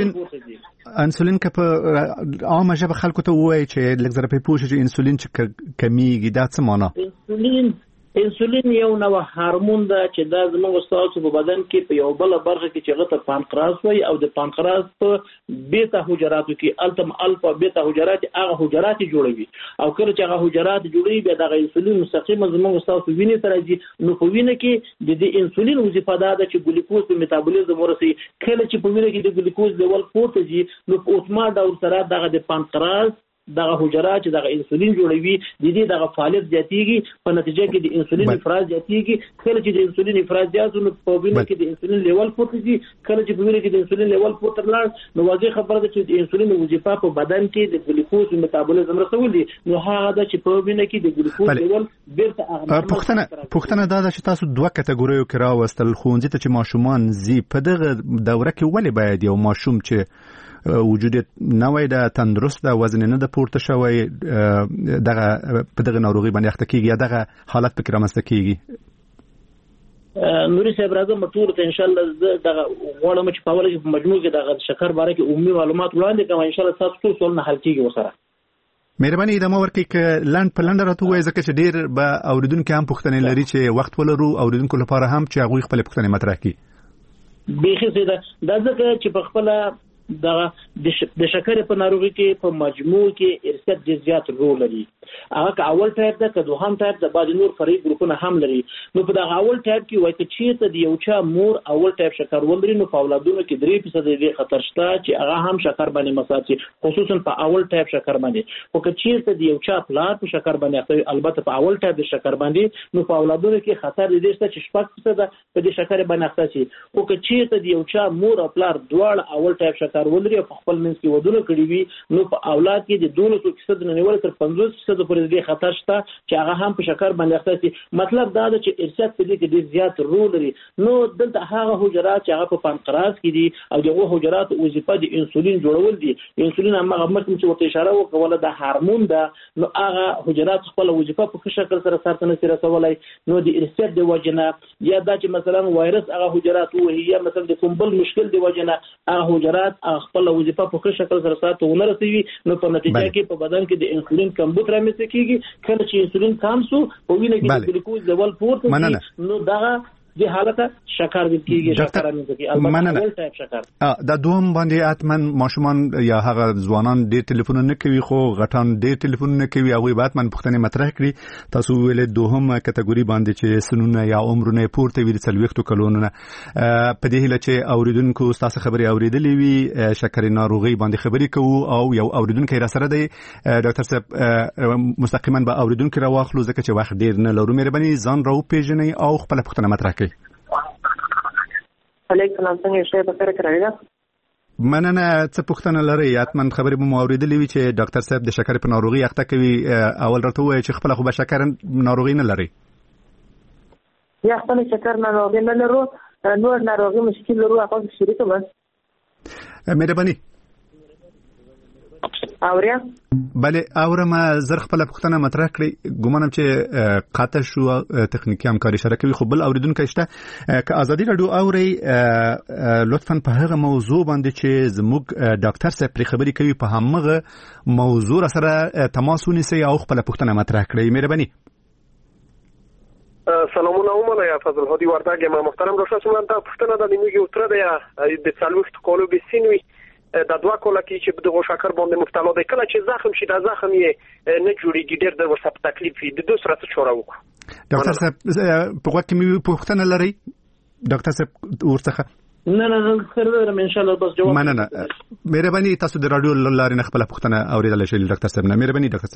انسولین که په عامه ژبه خلکو ته وایي چې لږ زره په پوه شي چې انسولین چې کمیږي دا څه معنی؟ انسولین یو نوع هورمون ده چې دا زموږ ستاسو په بدن کې په یو بل برخه کې چې غته پانکراس وای او د پانکراس په بیتا حجراتو کې الفا بیتا حجرات هغه حجرات جوړوي او کله چې هغه حجرات جوړوي بیا د انسولین مستقیم زموږ ستاسو وینې ته راځي. نو په وینه کې د انسولین وظیفه ده چې ګلوکوز په میټابولیزم ورسي. کله چې په وینه کې د ګلوکوز لیول پورته ځي نو په اتومات ډول سره دغه د پانکراس دغه حجرات چې دغه انسولین جوړوي د دې دغه فعالیت زیاتېږي. په نتیجه کې د انسولین افراز زیاتېږي. کله چې د انسولین افراز زیات نو په وینه کې د انسولین لیول پورته ځي. کله چې په وینه کې د انسولین لیول پورته لاړ نو واضح خبره ده چې د انسولین وظیفه په بدن کې د ګلوکوز میټابولیزم رسول دي. نو هغه ده چې په وینه کې د ګلوکوز لیول بیرته پوښتنه دا ده چې تاسو دوه کټګوریو کې راوستل. ښوونځي ته چې ماشومان زی په دغه دوره کې ولې باید یو ماشوم چې وجود نوې د تندرست د وزن نه د پورته شوی دغه په دغه ناروغي باندې اخته کیږي دغه حالت پکې رامنځته کیږي؟ نوري صاحب راځم ټول ته ان شاء الله دغه غواړم چې په اول کې په مجموع کې دغه شکر باره کې عمومي معلومات وړاندې کوم. ان شاء الله تاسو ټول سوالونه حل کیږي وسره. مهرباني ادامه ورکړئ ک لاند په لاند راته وایي ځکه چې ډیر به اوریدونکو هم پوښتنې لري چې وخت ولرو اوریدونکو لپاره هم چې هغه خپل پوښتنې مطرح کړي. بیخي سیده دا ځکه چې په خپل د شکر په ناروغي کې په مجموع کې ارثیت ډېر زیات رول لري هغه اول ټایپ ده که دوهم ټایپ ده بعض نور فرعي ګروپونه هم لري. نو په دغه اول ټایپ کې وایي چې چیرته د یو چا مور اول ټایپ شکر ولري نو په اولادونو کې 3% د خطر شته چې هغه هم شکر باندې مساوي خصوصا په اول ټایپ شکر باندې. او که چیرته د یو چا پلار په شکر باندې البته په اول ټایپ د شکر باندې نو په اولادونو کې خطر دې شته چې 6% په دې شکر باندې اخته شي. او که چیرته د یو چا مور او پلار دواړه اول ټایپ شکر ولري په خپل منځ کې ودونه کړی وي نو په اولاد کې د 12% نه نیول تر 50% پورې د خطر شته چې هغه هم په شکر باندې اخته شي. مطلب دا ده چې ارشاد په دې کې ډېر زیات رول لري. نو دلته هغه حجرات چې هغه په پانکراس کې دي او دغه حجرات وظیفه د انسولین جوړول دي. انسولین هغه مخکې چې ورته اشاره وکړه د هورمون ده نو هغه حجرات خپل وظیفه په شکل سره سره نه رسولای. نو د ارشاد د وجنه یا دا چې مثلا وایرس هغه حجرات وهي مثلا د کوم بل مشکل د وجنه هغه حجرات خپل وظیفه په شکل سره ساتو نه رسوي نو په نتیجه کې په بدن کې د انسولین کمبود رامنځته کیږي. کله چې انسولین کم سو په وینه کې د ګلوکوز لیول پورته نو دا د حالت شکر ویل کیږي. شکر رامنځته کیږي البته اول ټایپ شکر دا دوهم باندې اتمن ماشومان یا هغه ځوانان ډېر ټلیفون نه کوي خو غټان ډېر ټلیفون نه کوي هغه بعد من پوښتنه مطرح کړي تاسو ویل دوهم کټګوري باندې چې سنونه یا عمرونه پورته ویل 40 کلونه په دې هله چې اوریدونکو تاسو خبري اوریدلې وي شکر ناروغي باندې خبري کوو او یو اوریدونکو را سره دی ډاکټر صاحب مستقیما به اوریدونکو را واخلو ځکه چې وخت ډېر نه لرو. مهرباني ځان راو پیژنئ او خپل پوښتنه مطرح علیکم څنګه شې په سره کړی مننه. څه پوښتنه لرئ؟ حتما خبرې به مو اوریدلې وي چې ډاکټر صاحب د شکر په ناروغي اخته کوي. اول راته وایي چې خپل خو به شکر ناروغي نه لري یا خپل شکر ناروغي نه لرو نور ناروغي مشکل لرو هغه شریک ما. مهرباني اوریا بله اورم زر خپل پوښتنه مطرح کړی ګومانم چې قاطع شو تخنیکی همکاري شریکوي خو بل اوریدونکو شته که ازادي رادیو اوري لطفا په هغه موضوع باندې چې زموږ ډاکټر صاحب پر خبري کوي په همغه موضوع سره تماس ونیسي او خپل پوښتنه مطرح کړی. مهرباني. سلامونه عمر یا فضل هادي وردګ ما محترم ډاکټر صاحب ته پوښتنه د نیمه یو تر د 40 کالو بسینوي د دوه کاله کې چې دغه شکر باندې مبتلا دی کله چې زخم شي د زخم یې نه جوړیږي ډېر د ورسره تکلیف وي د دوه سره څه چاره وکړو. ډاکټر صاحب په وخت کې مې پوښتنه لري ډاکټر صاحب ورڅخه نه خیر ان شاء الله بس جواب مننه. مهرباني تاسو د رادیو لارې نه خپل پوښتنه اوریدل شئ ډاکټر صاحب نه. مهرباني ډاکټر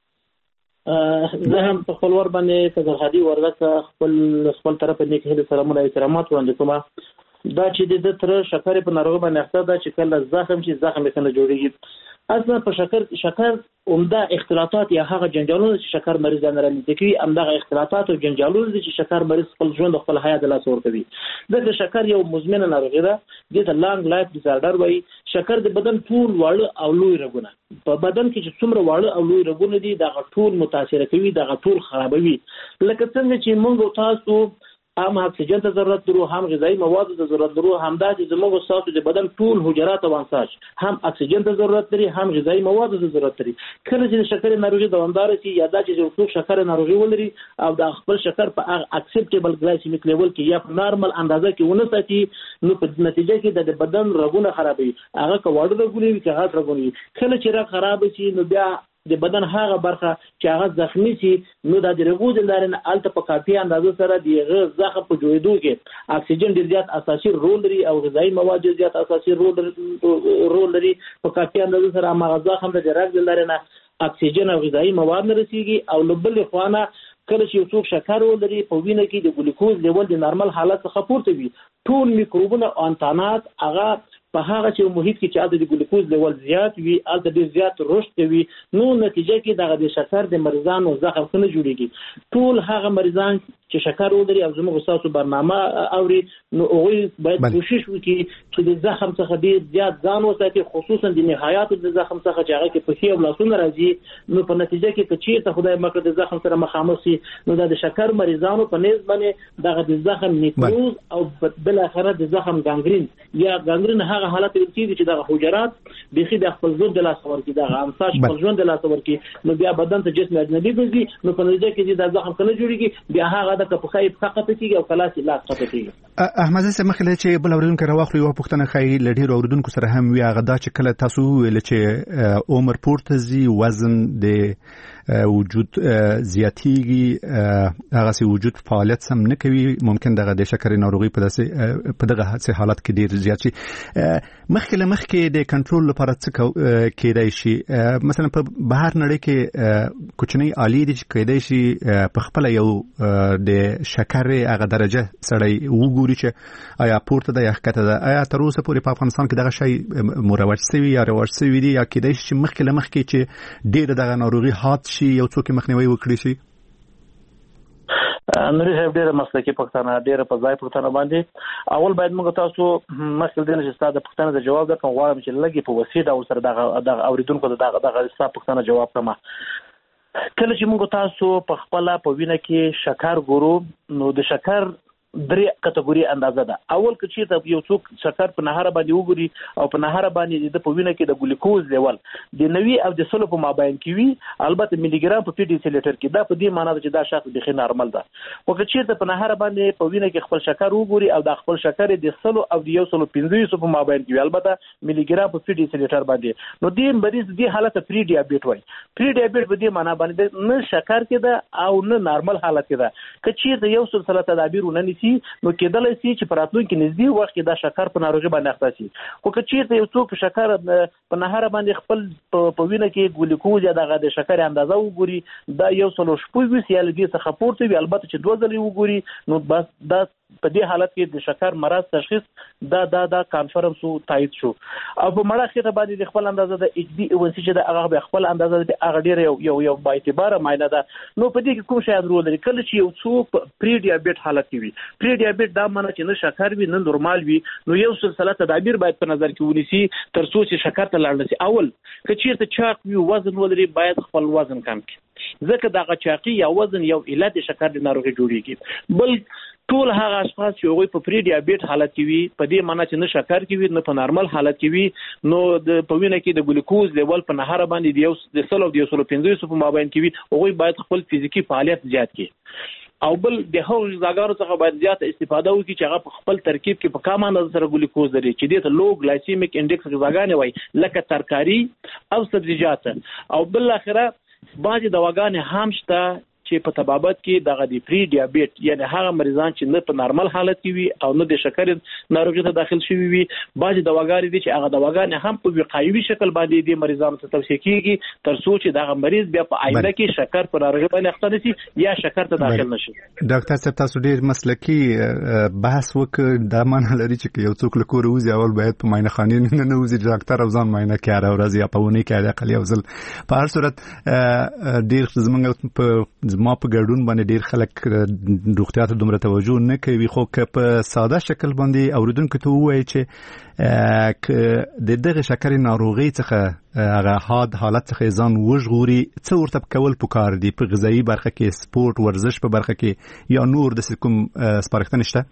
صاحب. زه هم په خپل ور باندې فضل هادي ورغه خپل طرف نه کې سلامونه احترامات وړاندې کوم. دا چې د تر شکر په ناروغي باندې اخته ده چې کله زخم شي زخم یې څنګه جوړیږي. اصلا په شکر عمده اختلاطات یا هغه جنجالونه چې شکر مریض نه رامنځته کوي همدغه اختلاطات او جنجالونه چې شکر مریض خپل ژوند خپل حیات له لاسه ورکوي. د شکر یو مزمنه ناروغي ده د لانګ لایف ډیزارډر وایي. شکر د بدن ټول واړه او لوی رګونه په بدن کې چې څومره واړه او لوی رګونه دي دا ټول متاثر کوي دا ټول خرابوي. لکه څنګه چې موږ تاسو هم اکسیجن ته ضرورت لرو هم غذایی مواد ته ضرورت لرو همدا چې زموږ ساتو د بدن ټول حجرات او انساج هم اکسیجن ته ضرورت لري هم غذایی مواد ته ضرورت لري. کله چې شکر ناروغي دوامدار شي یا دا چې یو شکر ناروغي ولري او د خپل شکر په اکسپټیبل ګلایسیمیک لیول کې یا په نارمل اندازه کې ونه ساتي نو په نتیجه کې د بدن رګونه خرابوي. هغه کواړه رګونه وي که هغه رګونه کله چې رګ خراب شي نو بیا د بدن هغه برخه چې هغه زخمی شي نو د رګو د لارې نه الته په کافي اندازه سره د زخم په جوړېدو کې اکسیجن ډېر زیات اساسي رول لري او غذایی مواد ډېر زیات اساسي رول لري. په کافي اندازه سره هغه زخم د رګ د لارې نه اکسیجن او غذایی مواد نه رسیږي او لبل خوانه کله چې یو څوک شکر ولري په وینه کې د ګلوکوز لیول د نارمل حالت څخه پورته وي ټول میکروبونه او انتانات هغه په هغه چې محیط کې چې د ګلوکوز لیول زیات وي الته ډېر زیات رشد کوي نو نتیجه کې دغه د شکر د مریضانو زخم څنګه جوړیږي. ټول هغه مریضان چې شکر ولري او زموږ تاسو برنامه اوري نو هغه باید کوشش وکړي چې د زخم څخه ډېر زیات ځان وساتي خصوصا د نهایت د زخم څخه چې هغه کې په خې او لاسونه راځي نو په نتیجه کې چې ته خدای مکړه د زخم سره مخامخ شي نو د شکر مریضانو په نسبت باندې دغه د زخم نیکروز او بل اخر د زخم ګانګرین یا ګانګرین هغه حالت چې دغه حجرات بيخي د خپل ژوند د لاس ورکی دغه انساج خپل ژوند د لاس ورکی نو بیا بدن ته جسم اجنبي ګرځي نو په نتیجه کې د زخم کنه جوړیږي بیا هغه ده که په خې فقط کېږي او کلاس لا قطه کېږي. احمد زه مخله چې بل اوریدونکو راوخلو یو پښتنه خې لډیر اوریدونکو سره هم وی هغه دا چې کله تاسو ویل چې عمر پورته زی وزن د وجود زیاتیږي هغه سي وجود فعالیت سم نه کوي ممکن دغه د شکر ناروغي په دغه حالت کې ډیر زیات شي مخکې د کنټرول لپاره څه کېدای شي مثلا په بهر نړۍ کې کوچنی عالی دي چې کېدای شي په خپل یو د شکر هغه درجه سړی وګوري چې آیا پورته ده یا ښکته ده آیا تر اوسه پورې په افغانستان کې دغه شی مروج شوی یا رواج شوی دی یا کېدای شي مخکې چې ډیر دغه ناروغي حادث شي یو څوک مخنیوي وکړي شي. نوري صاحب ډېر مسلکي پښتانه ډېر په ځای پښتانه باندې اول باید موږ تاسو مسل دین چې ستاسو پښتنه د جواب درکړم غواړم چې لګي په وسیله ډول سره دغه اوریدونکو دغه ستاسو پښتنه جواب کما کله چې موږ تاسو په خپل په وینه کې شکر ګورو نو د شکر درې کټګوري اندازه ده. اول کې چې یو څوک شکر په نهر باندې وګوري او په نهر باندې د په وینه کې د ګلوکوز لیول د 90 او د 100 په مابین کې وي البته ملي ګرام په ډي سیلیټر کې دا په دې معنی ده چې دا شخص بخي نارمل ده. او که چې په نهر باندې په وینه کې خپل شکر وګوري او د خپل شکر د 100 او د 115 په مابین کې البته ملي ګرام په ډي سیلیټر باندې نو دې مریض دې حالت پری ډیابیټ وای. پری ډیابیټ په دې معنی باندې نه شکر کې ده او نه نارمل حالت کې ده. که چې د یو سلسله تدابیر ونني نو کېدلای شي چې پراتلون کې نږدې وخت کې دا شکر په ناروغي باندې اخته شي. خو که چیرته یو څوک شکر په نهر باندې خپل په وینه کې ګلوکوز یا دغه د شکر اندازه وګوري دا یو سلو شپږ یا لږ څخه پورته وي البته چې دوه ځلې وګوري نو بس دا په دې حالت کې د شکر مرض تشخیص دا کانفرنس تایید شو. او په مړه خېټه باندې د خپل اندازه د ایچ ډي او چې د هغه خپل اندازه د هغه ډیر یو با اعتبار معاینه ده. نو په دې کې کوم شی رول لري کله چې یو څوک پری ډیابیټ حالت کې وي. پری ډیابیټ دا معنی چې نه شکر وي نه نورمال وي نو یو سلسله تدابیر باید په نظر کې ونیسي تر څو چې شکر ته لاړ نشي. اول که چیرته چاق وي وزن ولري باید خپل وزن کم کړي ځکه دغه چاقي یا وزن یو علت شکر د ناروغي جوړیږي. بل ټول هغه اشخاص چې هغوی په پری ډیابیټ حالت کې وي په دې معنی چې نه شکر کې وي نه په نارمل حالت کې وي نو د په وینه کې د ګلوکوز لیول په نهر باندې د 100 او د 115 په مابین کې وي هغوی باید خپل فزیکی فعالیت زیات کړي. او بل د هغو غذاګانو څخه باید زیات استفاده وکړي چې هغه په خپل ترکیب کې په کم اندازه سره ګلوکوز لري چې دې ته لو ګلایسیمیک انډیکس غذاګانې وایي لکه ترکاري او سبزیجات. او بل اخره بعضې دواګانې هم شته چې په طبابت کې دغه د پری ډیابیټ یعنی هغه مریضان چې نه په نارمل حالت کې وي او نه د شکر ناروغي ته داخل شوي وي بعضې دواګانې دي چې هغه دواګانې هم په وقایوي شکل باندې د مریضانو ته توصیه کېږي تر څو چې دغه مریض بیا په آینده کې شکر په ناروغي باندې اخته نشي یا شکر ته داخل نشي. ډاکټر صاحب تاسو ډېر مسلکي بحث وکړ دا معنی لري چې یو څوک له کوره وځي اول باید په معاینه خانې نه وځي ډاکټر او ځان معاینه کړي هره ورځ یا په اونۍ کې اقل یو ځل. په هر صورت ډېر زموږ په ګډون باندې ډیر خلک روغتیا ته دومره توجه نه کوي خو که په ساده شکل باندې اوریدونکو ته ووایي چې د دغه شکر ناروغي څخه هغه حالت څخه ځان وژغوري څه ورته کول پکار دي په غذایی برخه کې سپورت ورزش په برخه کې یا نور د کوم سپارښتنه شته؟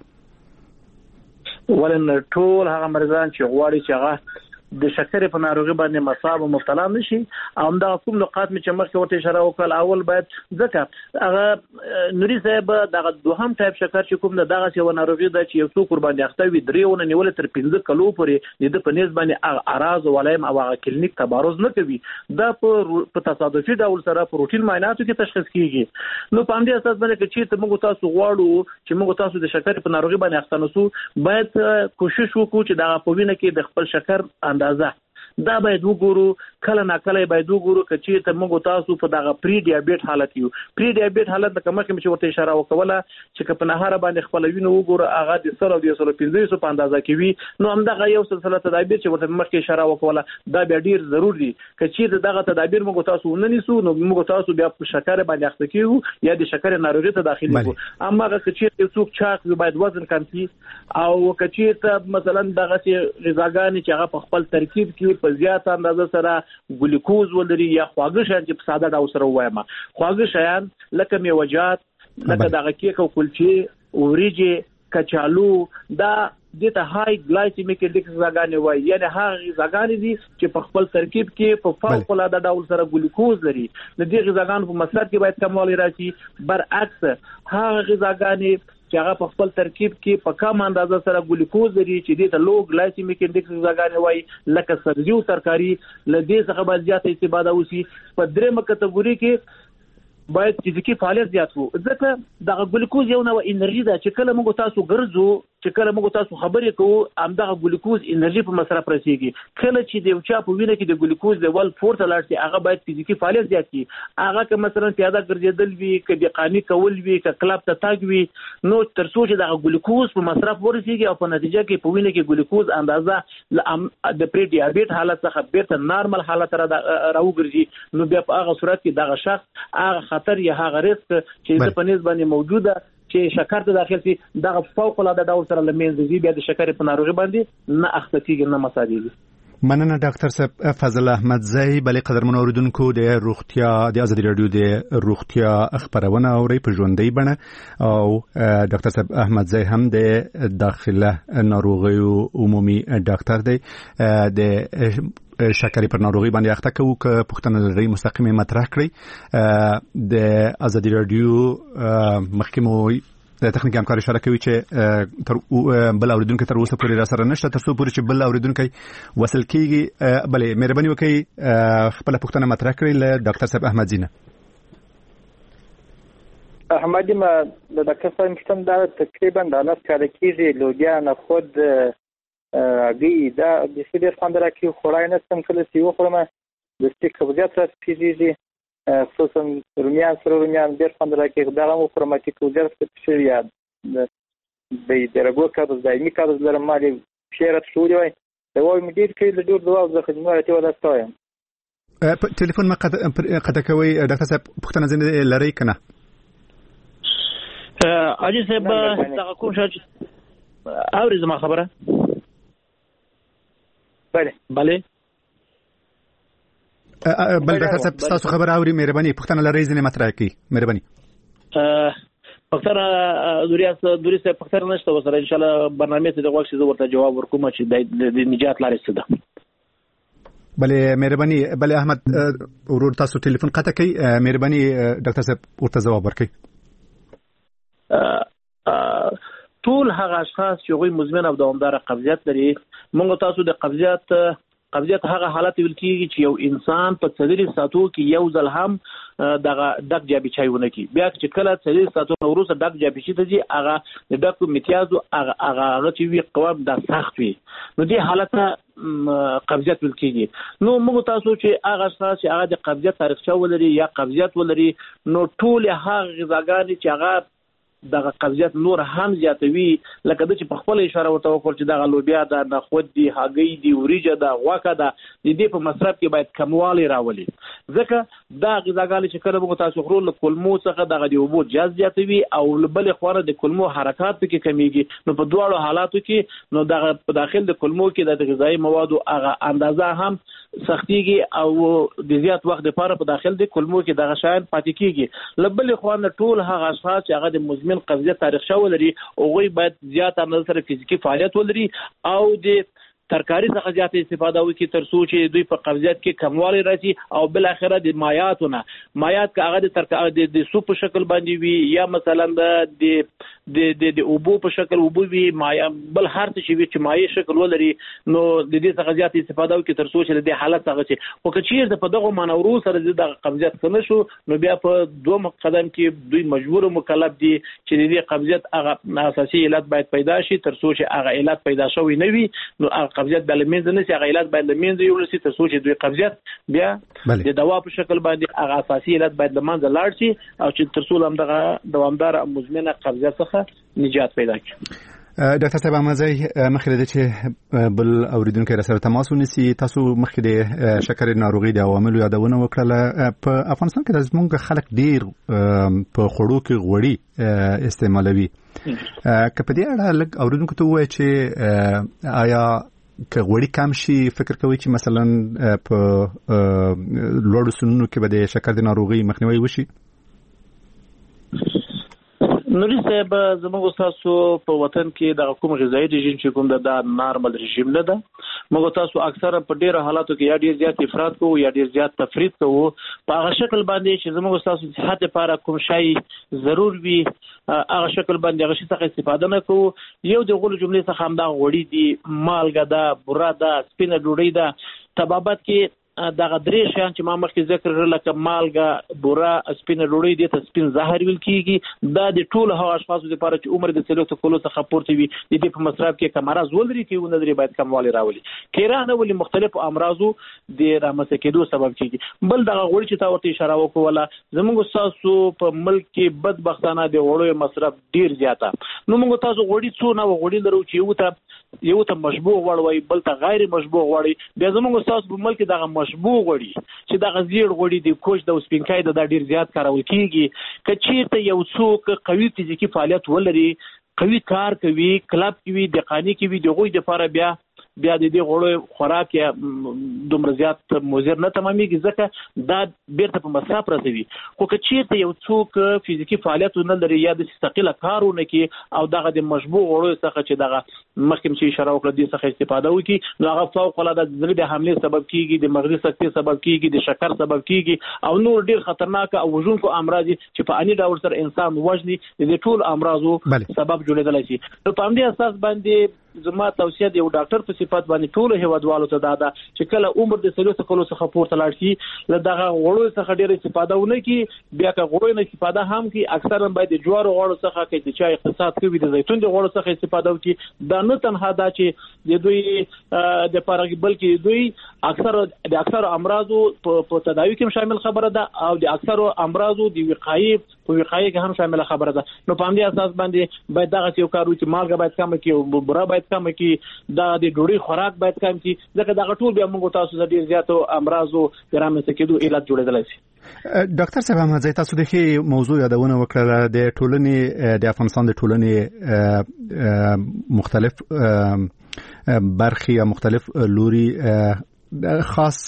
ولن ټول هغه مریضان چې غواړي چې هغه د شکر په ناروغي باندې مصاب او مبتلا نشي او دا کوم نقاط چې مخکې ورته اشاره وکړل اول باید ځکه هغه نوري صاحب دغه دوهم ټایپ شکر چې کوم دغه یو ناروغي ده چې یو څوک قربان اخته وي درېونه نیول تر 15 کلو پورې د په نسبت باندې اعراض ولایم او هغه کلینیک تبارز نه کوي دا په تصادفي ډول سره پروتین معایناتو کې تشخیص کیږي. نو په همدې اساس باندې چې موږ تاسو غواړو چې موږ تاسو د شکر په ناروغي باندې اخته نشو باید کوشش وکړو چې دا په وینه کې د خپل شکر اندازه دا باید وګورو کله نا کله باید وګورو چې ته موږ تاسو په دغه پری ډیابیټ حالت یو. پری ډیابیټ حالت د کومه چې ورته اشاره وکوله چې په نهر باندې خپل وینه وګورو هغه د 100 او د 115 په اندازه کې وي نو همدغه یو سلسله تدابیر چې ورته مخکې اشاره وکوله دا بیا ډیر ضروري دي چې دغه تدابیر موږ تاسو وننیسو نو موږ تاسو بیا په شکر باندې اخته کیږو یا د شکر ناروغي ته داخلي وو. اما چې یو څوک چاق باید وزن کم کړي او چې مثلا دغه غذاګانې چې هغه په خپل ترکیب کې په زیات اندازه سره ګلوکوز ولري یا خواږه شیان چې په ساده ډول سره وایم خواږه شیان لکه میوجات لکه دغه کیک او کلچې وریجې کچالو دا دته های ګلایسیمیک انډیکس غاګانې وای، یعنی هغه غاګانې دي چې په خپل ترکیب کې په فوق العاده ډول سره ګلوکوز لري. د دې غاګانو په مصرف کې باید کموالی راشي. برعکس هغه غاګانې چې هغه په خپل ترکیب کې په کم اندازه سره ګلوکوز لري چې دته لو ګلایسیمیک انډیکس غاګانې وای، لکه سبزی او ترکاری، لدې څخه باید زیاته استفاده وشي. په درېمه کټګوري کې باید فزیکی فعالیت زیات وو، ځکه دغه ګلوکوز یو نوع انرژي ده چې کله موږ تاسو ګرځو، چې کله موږ تاسو خبرې کوو، همدغه ګلوکوز انرژي په مصرف رسیږي. کله چې د یو چا په وینه کې د ګلوکوز لیول پورته لاړ شي، هغه باید فزیکی فعالیت زیات کړي. هغه که مثلا پیاده ګرځېدل وي، که دقاني کول وي، که کلب ته تګ وي، نو تر څو چې دغه ګلوکوز په مصرف ورسیږي او په نتیجه کې په وینه کې ګلوکوز اندازه د پری ډیابیټ حالت څخه بیرته نارمل حالت راوګرځي، نو بیا په هغه صورت کې دغه شخص هغه خطر یا هغه ریسک چې د پنځ باندې موجوده چې شکر ته داخل شي، دغه فوق العاده ډول سره لمنځه ځي، بیا د شکر په ناروغي باندې نه اخته کیږي، نه مساعدېږي. مننه ډاکټر صاحب فضل احمد زئی. بلې قدرمنو اوریدونکو د روغتیا د ازادي رادیو د روغتیا خبرونه اوري په ژوندۍ بڼه، او ډاکټر صاحب احمد زئی هم د داخله ناروغیو عمومي ډاکټر دی. د شکرې پر ناروغي باندې اخته کوو که پوښتنه لري مستقیمه مطرح کړئ. د ازادي رادیو مخکمو د تخنیک همکاري اشاره کوي چې تر بل اوریدونکو تر اوسه پورې را سره نشته، تر څو پورې چې بل اوریدونکو وصل کیږي. بلې مهرباني وکړئ خپل پوښتنه مطرح کړئ له ډاکټر صاحب احمد زینه. احمدی ما د ډاکټر صاحب پوښتنه دا تقریبا د 10 کال کېږي لوبیا نه خود اګي دا د سیدر خوندره کې خورای نه سم کله چې وخورم د سټیک قبضیت راځي، خصوصا رومیان سره رومیان ډېر خوندره کې دا مو پرماتیک وجر څه یا د درګو قبض دایمي قبض لرم مالي شیرت شو دی دا وای مدیر کې د ډور دوا د خدمت ولا ستایم. ټلیفون ما قطع کوي ډاکټر صاحب پوښتنه زنه لري کنه؟ اجي صاحب دا کوم شاج اوري زما خبره؟ بله ډاکټر صاحب تاسو خبر اوري، مهرباني پوښتنه لرئ ځنه مطرح کړئ، مهرباني. پښتنه دوري سه پښتنه نشته وسره ان شاء الله برنامه ته دغه څه ورته جواب ورکوم چې د نجات لارې څه ده. بله مهرباني. بله احمد ورور تاسو ټلیفون قطع کړئ، مهرباني ډاکټر صاحب ورته جواب ورکړئ. ټول هغه اشخاص چې غوي مزمن او دوامدار قبضیت لري، موږ تاسو د قبضیت هغه حالت ویل کیږي چې یو انسان په 30 ساعتو کې یو ځل هم دغه ډک جابي چایونه کی، بیا چې کله 30 ساعتو وروسته ډک جابي شي ته هغه د ډک میتیازو هغه چې وی قوام د سخت وي، نو دې حالت قبضیت ویل کیږي. نو موږ تاسو چې هغه اشخاص چې هغه د قبضیت تاریخچه ولري یا قبضیت ولري، نو ټول هغه غذاګانې چې هغه دغه قبضیت نور هم زیاتوي، لکه د چې په خپل اشاره ورته وکړ چې دغه لوبیا ده، نخود دي، هګۍ دي، وریجه ده، غوښه ده، د دې په مصرف کې باید کموالی راولي، ځکه دا غذاګانې چې کله موږ تاسو خورو له کولمو څخه دغه د اوبو جذب زیاتوي او بل خوره د کولمو حرکات پکې کمیږي، نو په دواړو حالاتو کې نو دغه په داخل د کولمو کې د غذایی موادو هغه اندازه هم سختيږي او د زیات وخت لپاره په داخل د کولمو کې دغه شاین پاتې کیږي. لبل خوانه ټول هغه اشخاص چې هغه د مزمن قبضیت تاریخ شو ولري او غوي باید زیات اندازه سره فزیکی فعالیت ولري او د ترکاری څخه زیات استفاده وکړي تر څو چې دوی په قبضیت کې کموالی راشي او بل اخره د مایعات که هغه د سوپ په شکل باندې وي یا مثلا د اوبو په شکل اوبو وي مایع بل هر څه وي چې مایع شکل ولري، نو د دې څخه زیات استفاده وکړي تر څو چې د حالت څخه چې او که چیرته په دغه مانورو سره د قبضیت کنه شو، نو بیا په دوم قدم کې دوی مجبور مکلف دي چې د دې قبضیت هغه اساسي علت باید پیدا شي، تر څو چې هغه علت پیدا شوی نه وي، نو قبضیت بل منځ نه سي، هغه علت باید منځ یو لسی تر څو چې دوی قبضیت بیا د دوا په شکل باندې هغه اساسي علت باید منځ لاړ شي او چې تر څو هم دغه دوامدار مزمنه قبضیت څخه نجات پیدا کړي. ډاکټر صاحب امازی مخکې د چې بل اوریدونکو سره تماس ونیسي، تاسو مخکې د شکر ناروغي د عواملو یادونه وکړه. په افغانستان کې د زموږ خلک ډیر په خوړو کې غوړي استعمالوي، که په دې اړه لږ اوریدونکو ته وایي چې آیا که غوړي کم شي فکر کوي چې مثلا په لوړو سنونو کې به د شکر د ناروغي مخنیوي وشي؟ نوري صاحب زموږ تاسو په وطن کې د کوم غذایی رژیم چې کوم د نارمل رژیم نه ده، موږ تاسو اکثره په ډیرو حالاتو کې یا ډیر زیات افراط کوو یا ډیر زیات تفرید کوو. په هغه شکل باندې چې زموږ تاسو د صحت لپاره کوم شی ضرور وي هغه شکل باندې هغه شي څخه استفاده نه کوو. یو د غوړو جملې څخه همدا غوړي دي، مالګه ده، بوره ده، سپینه ډوډۍ ده. طبابت کې دغه درې شیان چې ما مخکې ذکر کړل لکه مالګه، بوره، سپینه ډوډۍ دي ته سپین زهر ویل کیږي. دا د ټولو هغو اشخاصو لپاره چې عمر د 40 کلو څخه پورته وي د دې په مصرف کې که مرض ولري که ونه لري باید کموالی راولي. کیرانه ولې مختلفو امراضو د رامنځته کېدو سبب کیږي. بل دغه غوړي چې تا ورته اشاره وکوله، زموږ تاسو په ملک کې بدبختانه د غوړیو مصرف ډیر زیاته. نو موږ تاسو غوړي څو نه غوړي لرو چې یو ته مشبوع غوړ وي بل ته غیر مشبوع غوړي. بیا زموږ تاسو په ملک دغه مشبوع غوړي چې دغه زیړ غوړي د کوچ د سپینکای د ډیر زیات کارول کیږي. که چیرته یو څوک قوي فزیکي فعالیت ولري، قوي کار کوي، کلب کوي، دقانی کوي، دغه د لپاره بیا د دې غوړو خوراک یا دومره زیات مضر نه تمامېږي ځکه دا بیرته په مصرف رسوي. خو که چیرته یو څوک فزیکي فعالیت نه لري یا د ثقیله کارونه کوي او دغه د مشبوع غوړو څخه چې دغه مخکې چې اشاره وکړه دې څخه استفاده وکړي، نو هغه فوق العاده د زړه د حملې سبب کیږي، د مغزي سکتې سبب کیږي، د شکر سبب کیږي او نور ډیر خطرناک او وژونکو امراض چې په اني ډول سره انسان وژني د ټول امراضو سبب جوړېدلی شي. نو په همدې اساس باندې زما توصیه د یو ډاکټر په صفت باندې ټول هیوادوالو ته دا ده چې کله عمر د 40 کلو څخه پورته لاړ شي له دغه غوړو څخه ډېر استفاده ونه کړي. بیا که غوړو نه استفاده هم کړي، اکثرا باید د جوارو غوړو څخه کې چې چا اقتصاد کوي د زیتون د غوړو څخه استفاده وکړي. دا نه تنها دا چې د دوی د پارګ بلکې دوی اکثر امراضو په تداوی کې شامل خبره ده او د اکثر امراضو د وقایې کې هم شامل خبره ده. نو په همدې اساس باندې باید دغه یو کار وکړي، مالګه باید کم کړي او بوره باید کم کړي، دا د ډوډۍ خوراک باید کم کړي، ځکه دغه ټول بیا موږ تاسو د ډیر زیاتو امراضو د رامنځته کېدو علت جوړېدلی شي. ډاکټر صاحب احمد زی، تاسو د ښې موضوع یادونه وکړه. د ټولنې د افغانستان د ټولنې مختلف برخې یا مختلف لوري خاص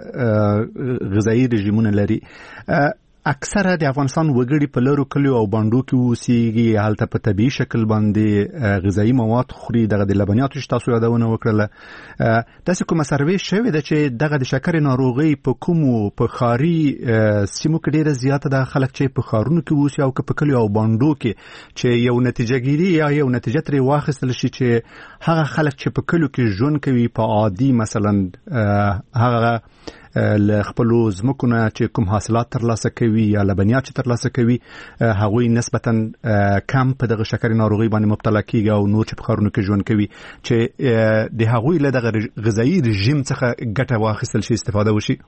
غذایی رژیمونه لري. اکثره د افغانستان وګړي په لرو کلیو او باندو کې اوسېږي، هلته په طبیعي شکل باندې غذایی مواد خوري. دغه د لبنیاتو چې تاسو یادونه وکړله، داسې کومه سروې شوې ده چې دغه د شکرې ناروغۍ په کومو په ښاري سیمو کې ډېره زیاته ده، خلک چې په ښارونو کې اوسي او که په کلیو او باندو کې چې یو نتیجه ګیري یا یو نتیجه ترې واخیستل شي چې هغه خلک چې په کلیو کې ژوند کوي په عادي مثلا هغه له خپلو ځمکو نه چې کوم حاصلات ترلاسه کوي یا لبنیات چې ترلاسه کوي هغوی نسبتا کم په دغه شکرې ناروغۍ باندې مبتلا کیږي او نور چې په ښارونو کې ژوند کوي چې د هغوی له دغه غذایي رژیم څخه ګټه واخیستل شي، استفاده وشي.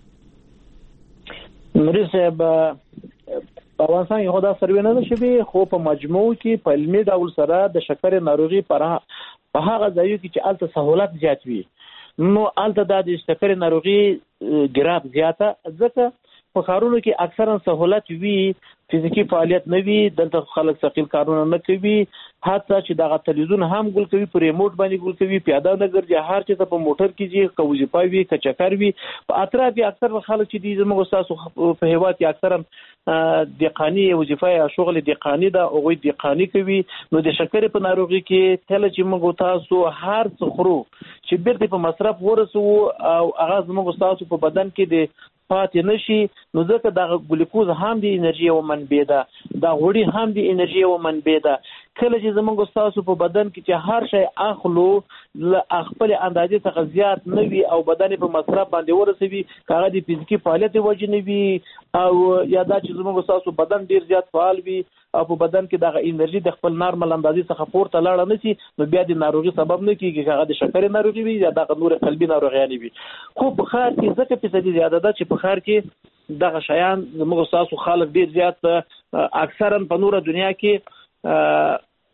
نوري صاحب په افغانستان کې خو دا سروې نه ده شوې، خو په مجموع کې په علمي ډول سره د شکرې ناروغي په هغه ځایو کې چې هلته سهولت زیات وي، نو هلته دا د شکرې ناروغي ګراف زیاته، ځکه په ښارونو کې اکثرا سهولت وي، فزیکی فعالیت نه وي، دلته خلک ثقیل کارونه نه کوي، حتی چې دغه تلویزیون هم ګول کوي، په ریموټ باندې ګول کوي، پیاده نه ګرځي، هر چېرته په موټر کې ځي، که وظیفه وي که چکر وي. په اطراف کې اکثر خلک چې دي زموږ ستاسو په هېواد کې اکثرا دقاني وظیفه یا شغل دقاني ده، هغوی دقاني کوي. نو د شکرې په ناروغي کې کله چې موږ تاسو هر څه خورو چې بیرته په مصرف ورسوو او هغه زموږ ستاسو په بدن کې د پاتې نشي، نو ځکه دغه ګلوکوز هم د انرژي یوه منبع ده، دا غوړي هم د انرژي یوه منبع ده. کله چې زموږ ستاسو په بدن کې چې هر شی اخلو له خپل اندازې څخه زیات نه وي او بدن په مصرف باندې ورسوي، که هغه د فزیکي فعالیت وجې نه وي او یا دا چې زموږ ستاسو بدن ډیر زیات فعال وي او په بدن کې دغه انرژي د خپل نارمل اندازې څخه پورته لاړه نه شي، نو بیا د ناروغي سبب نه کېږي، که هغه د شکرې ناروغي وي یا دغه نور قلبي ناروغیانې وي. خو په ښار کې ځکه فیصدي زیاده ده چې په ښار کې دغه شیان زموږ ستاسو خلک ډیر زیات اکثرا په نوره دنیا کې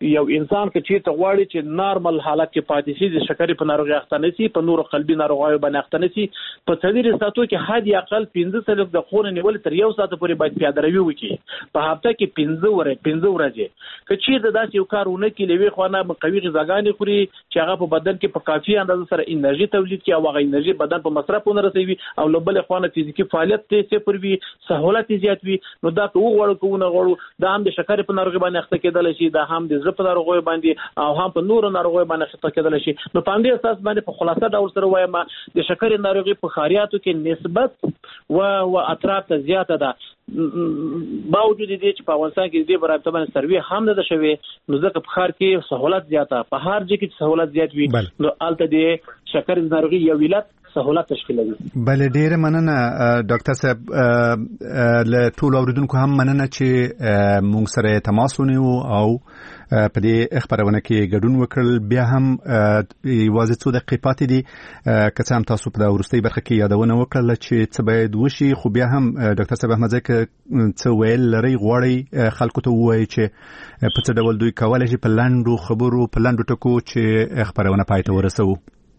یو انسان که چیرته غواړي چې نارمل حالت کې پاتې شي د شکرې په ناروغي اخته نشي په نورو قلبي ناروغیو باندې اخته نشي په څلور ساعتو کې حد اقل 15 دقیقې نیول تر 1 ساعت پورې باید پیاده روي وکړي په هفته کې 15 ورځې که چیرته داسې یو کارونه کې لوي خوانه قوي غذاګانې خوري چې هغه په بدن کې په کافي اندازه سره انرژي تولید کړي او هغه انرژي بدن په مصرف ورسوي او لوبل خوانه فزیکی فعالیت ته پروي سہولت زیات وي نو دا کو غوړو کوونه غوړو دا هم د شکرې په ناروغي باندې اخته کېدل شي دا هم د زړه په ناروغي باندې او هم په نورو ناروغي باندې اخته کېدل شي نو په دې اساس باندې په خلاصه ډول سره وایم د شکرې ناروغي په خاریاتو کې نسبت او اطراف ته زیاته ده باوجود دې چې په افغانستان کې دې برابر باندې سروي هم نه ده شوی نو ځکه په خار کې سہولت زیاته په هر ځای کې سہولت زیات وي نو الته دې شکرې ناروغي یو ولادت سہولت تشکیلوي. بل ډیر مننه ډاکټر صاحب له ټول اوریدونکو هم مننه چې مونږ سره تماس ونیو او په دې خبرونه کې ګډون وکړل بیا هم یوازې څو دقیقې پاتې دي که څه هم تاسو په ورستۍ برخه کې یادونه وکړل چې څه باید وشي خو بیا هم ډاکټر صاحب احمد زکه څه ویل لري غواړي خلکو ته وایي چې په څه ډول دوی کولای شي په لاندو خبرو په لاندو ټکو چې خبرونه پای ته ورسوي.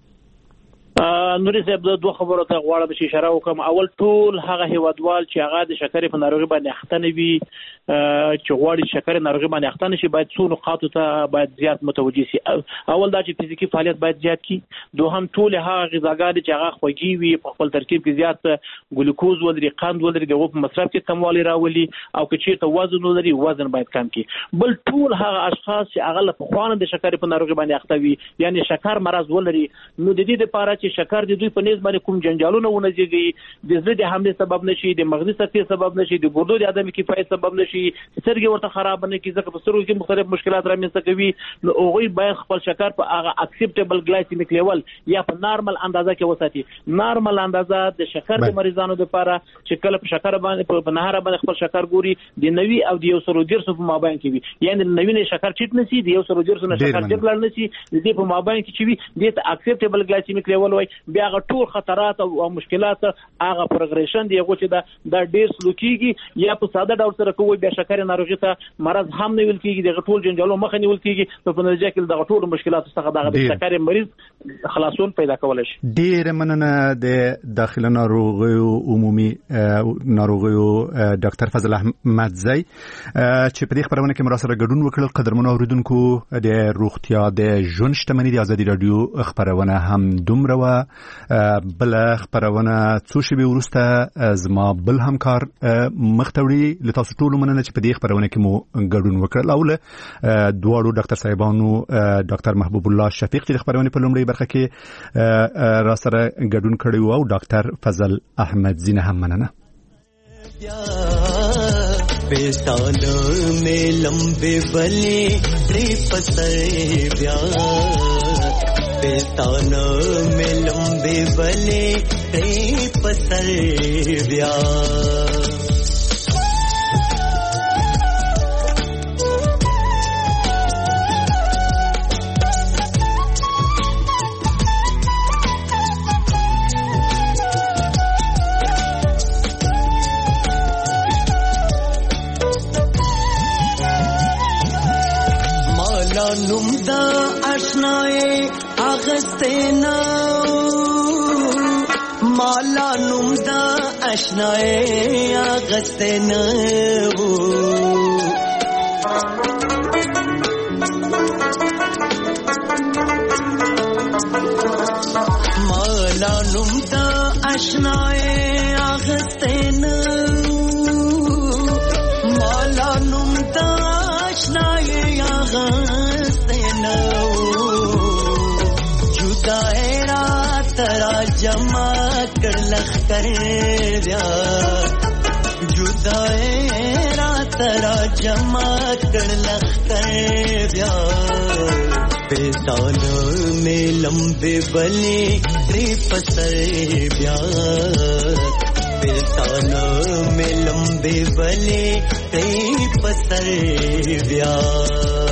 نوري صاحب دوه خبرو ته غواړم چې اشاره وکم. اول ټول هغه هیوادوال چې هغه د شکرې په ناروغي باندې اخته نه وي چې غواړي شکرې ناروغي باندې اخته نشي باید څو نقاطو ته باید زیات متوجي شي. اول دا چې فزیکی فعالیت باید زیات کی دوهم ټول هغه غذاګانې چې هغه خوږی وي په خپل ترکیب کې زیات ګلوکوز ولري قند ولري د غوښه مصرف کې کموالی راولي او که چیرته وزن ولري وزن باید کم کی. بل ټول هغه اشخاص چې هغه په خوانه د شکرې په ناروغي باندې اخته وي یعنی شکر مرض ولري نو د دې لپاره چې شکر د دوی په نسبت باندې کوم جنجالونه ونځيږي د زړه د حمله سبب نشي د مغزي سکتې سبب نشي د ګردو د عدم کفایت سبب نشي سترګې ورته خراب نه کی ځکه په سترګو کې مختلف مشکلات رامنځته کوي نو هغه باید خپل شکر په هغه اکسپټیبل ګلایسیمیک لیول یا په نارمل اندازه کې وساتي. نارمل اندازه د شکر د مریضانو لپاره چې کله په شکر باندې په نهار باندې خپل شکر ګوري د 90 او د 110 په مابین کې وي یعنی 90 شکر چټ نشي د 110 نه شکر جګړل نشي د دې په مابین کې چې وي د اکسپټیبل ګلایسیمیک لیول وای بیا ټول خطرات او مشکلات هغه پروګریشن دی چې دا ډیر سلوکيږي یا په ساده ډول سره کوي بیا شکر ناروغي ته مرض هم نه ویل کیږي د ټول جنجالو مخه نیول کیږي په نتیجه کې د ټول مشکلات څخه د شکر مریض خلاصون پیدا کولای شي. ډیر مننه د داخله ناروغیو عمومي ناروغیو ډاکټر فضل احمد زی چې په دې خبرونه کې مراسله ګډون وکړل. قدرمنو اوریدونکو د روغتیا د ژوند شتمنۍ د ازادي رادیو خبرونه هم دومره بل خبرونه څو شی ورسته زما بل همکار مختوړي لته تاسو ټول مننه چې په دې خبرونه کې مو ګډون وکړل. او له دواړو ډاکټر صاحبانو ډاکټر محبوب الله شفیق چې خبرونه په لومړی برخه کې را سره ګډون کړی او ډاکټر فضل احمد زینه هم مننه. बेतान में लंबे बले पसर ब्या बेतान में लंबे बले पसर ब्या نمدا اشنائے اغستنا مالا نمدا اشنائے اغستنا مالا نمدا اشنائے اغستنا مالا نمدا اشنائے ترا جمع کر لخ کر دیا جدائے ترا جمع کر لخ کر دیا بیتان میں لمبے بلے پسر بیا بیتان میں لمبے بلے پسر بیا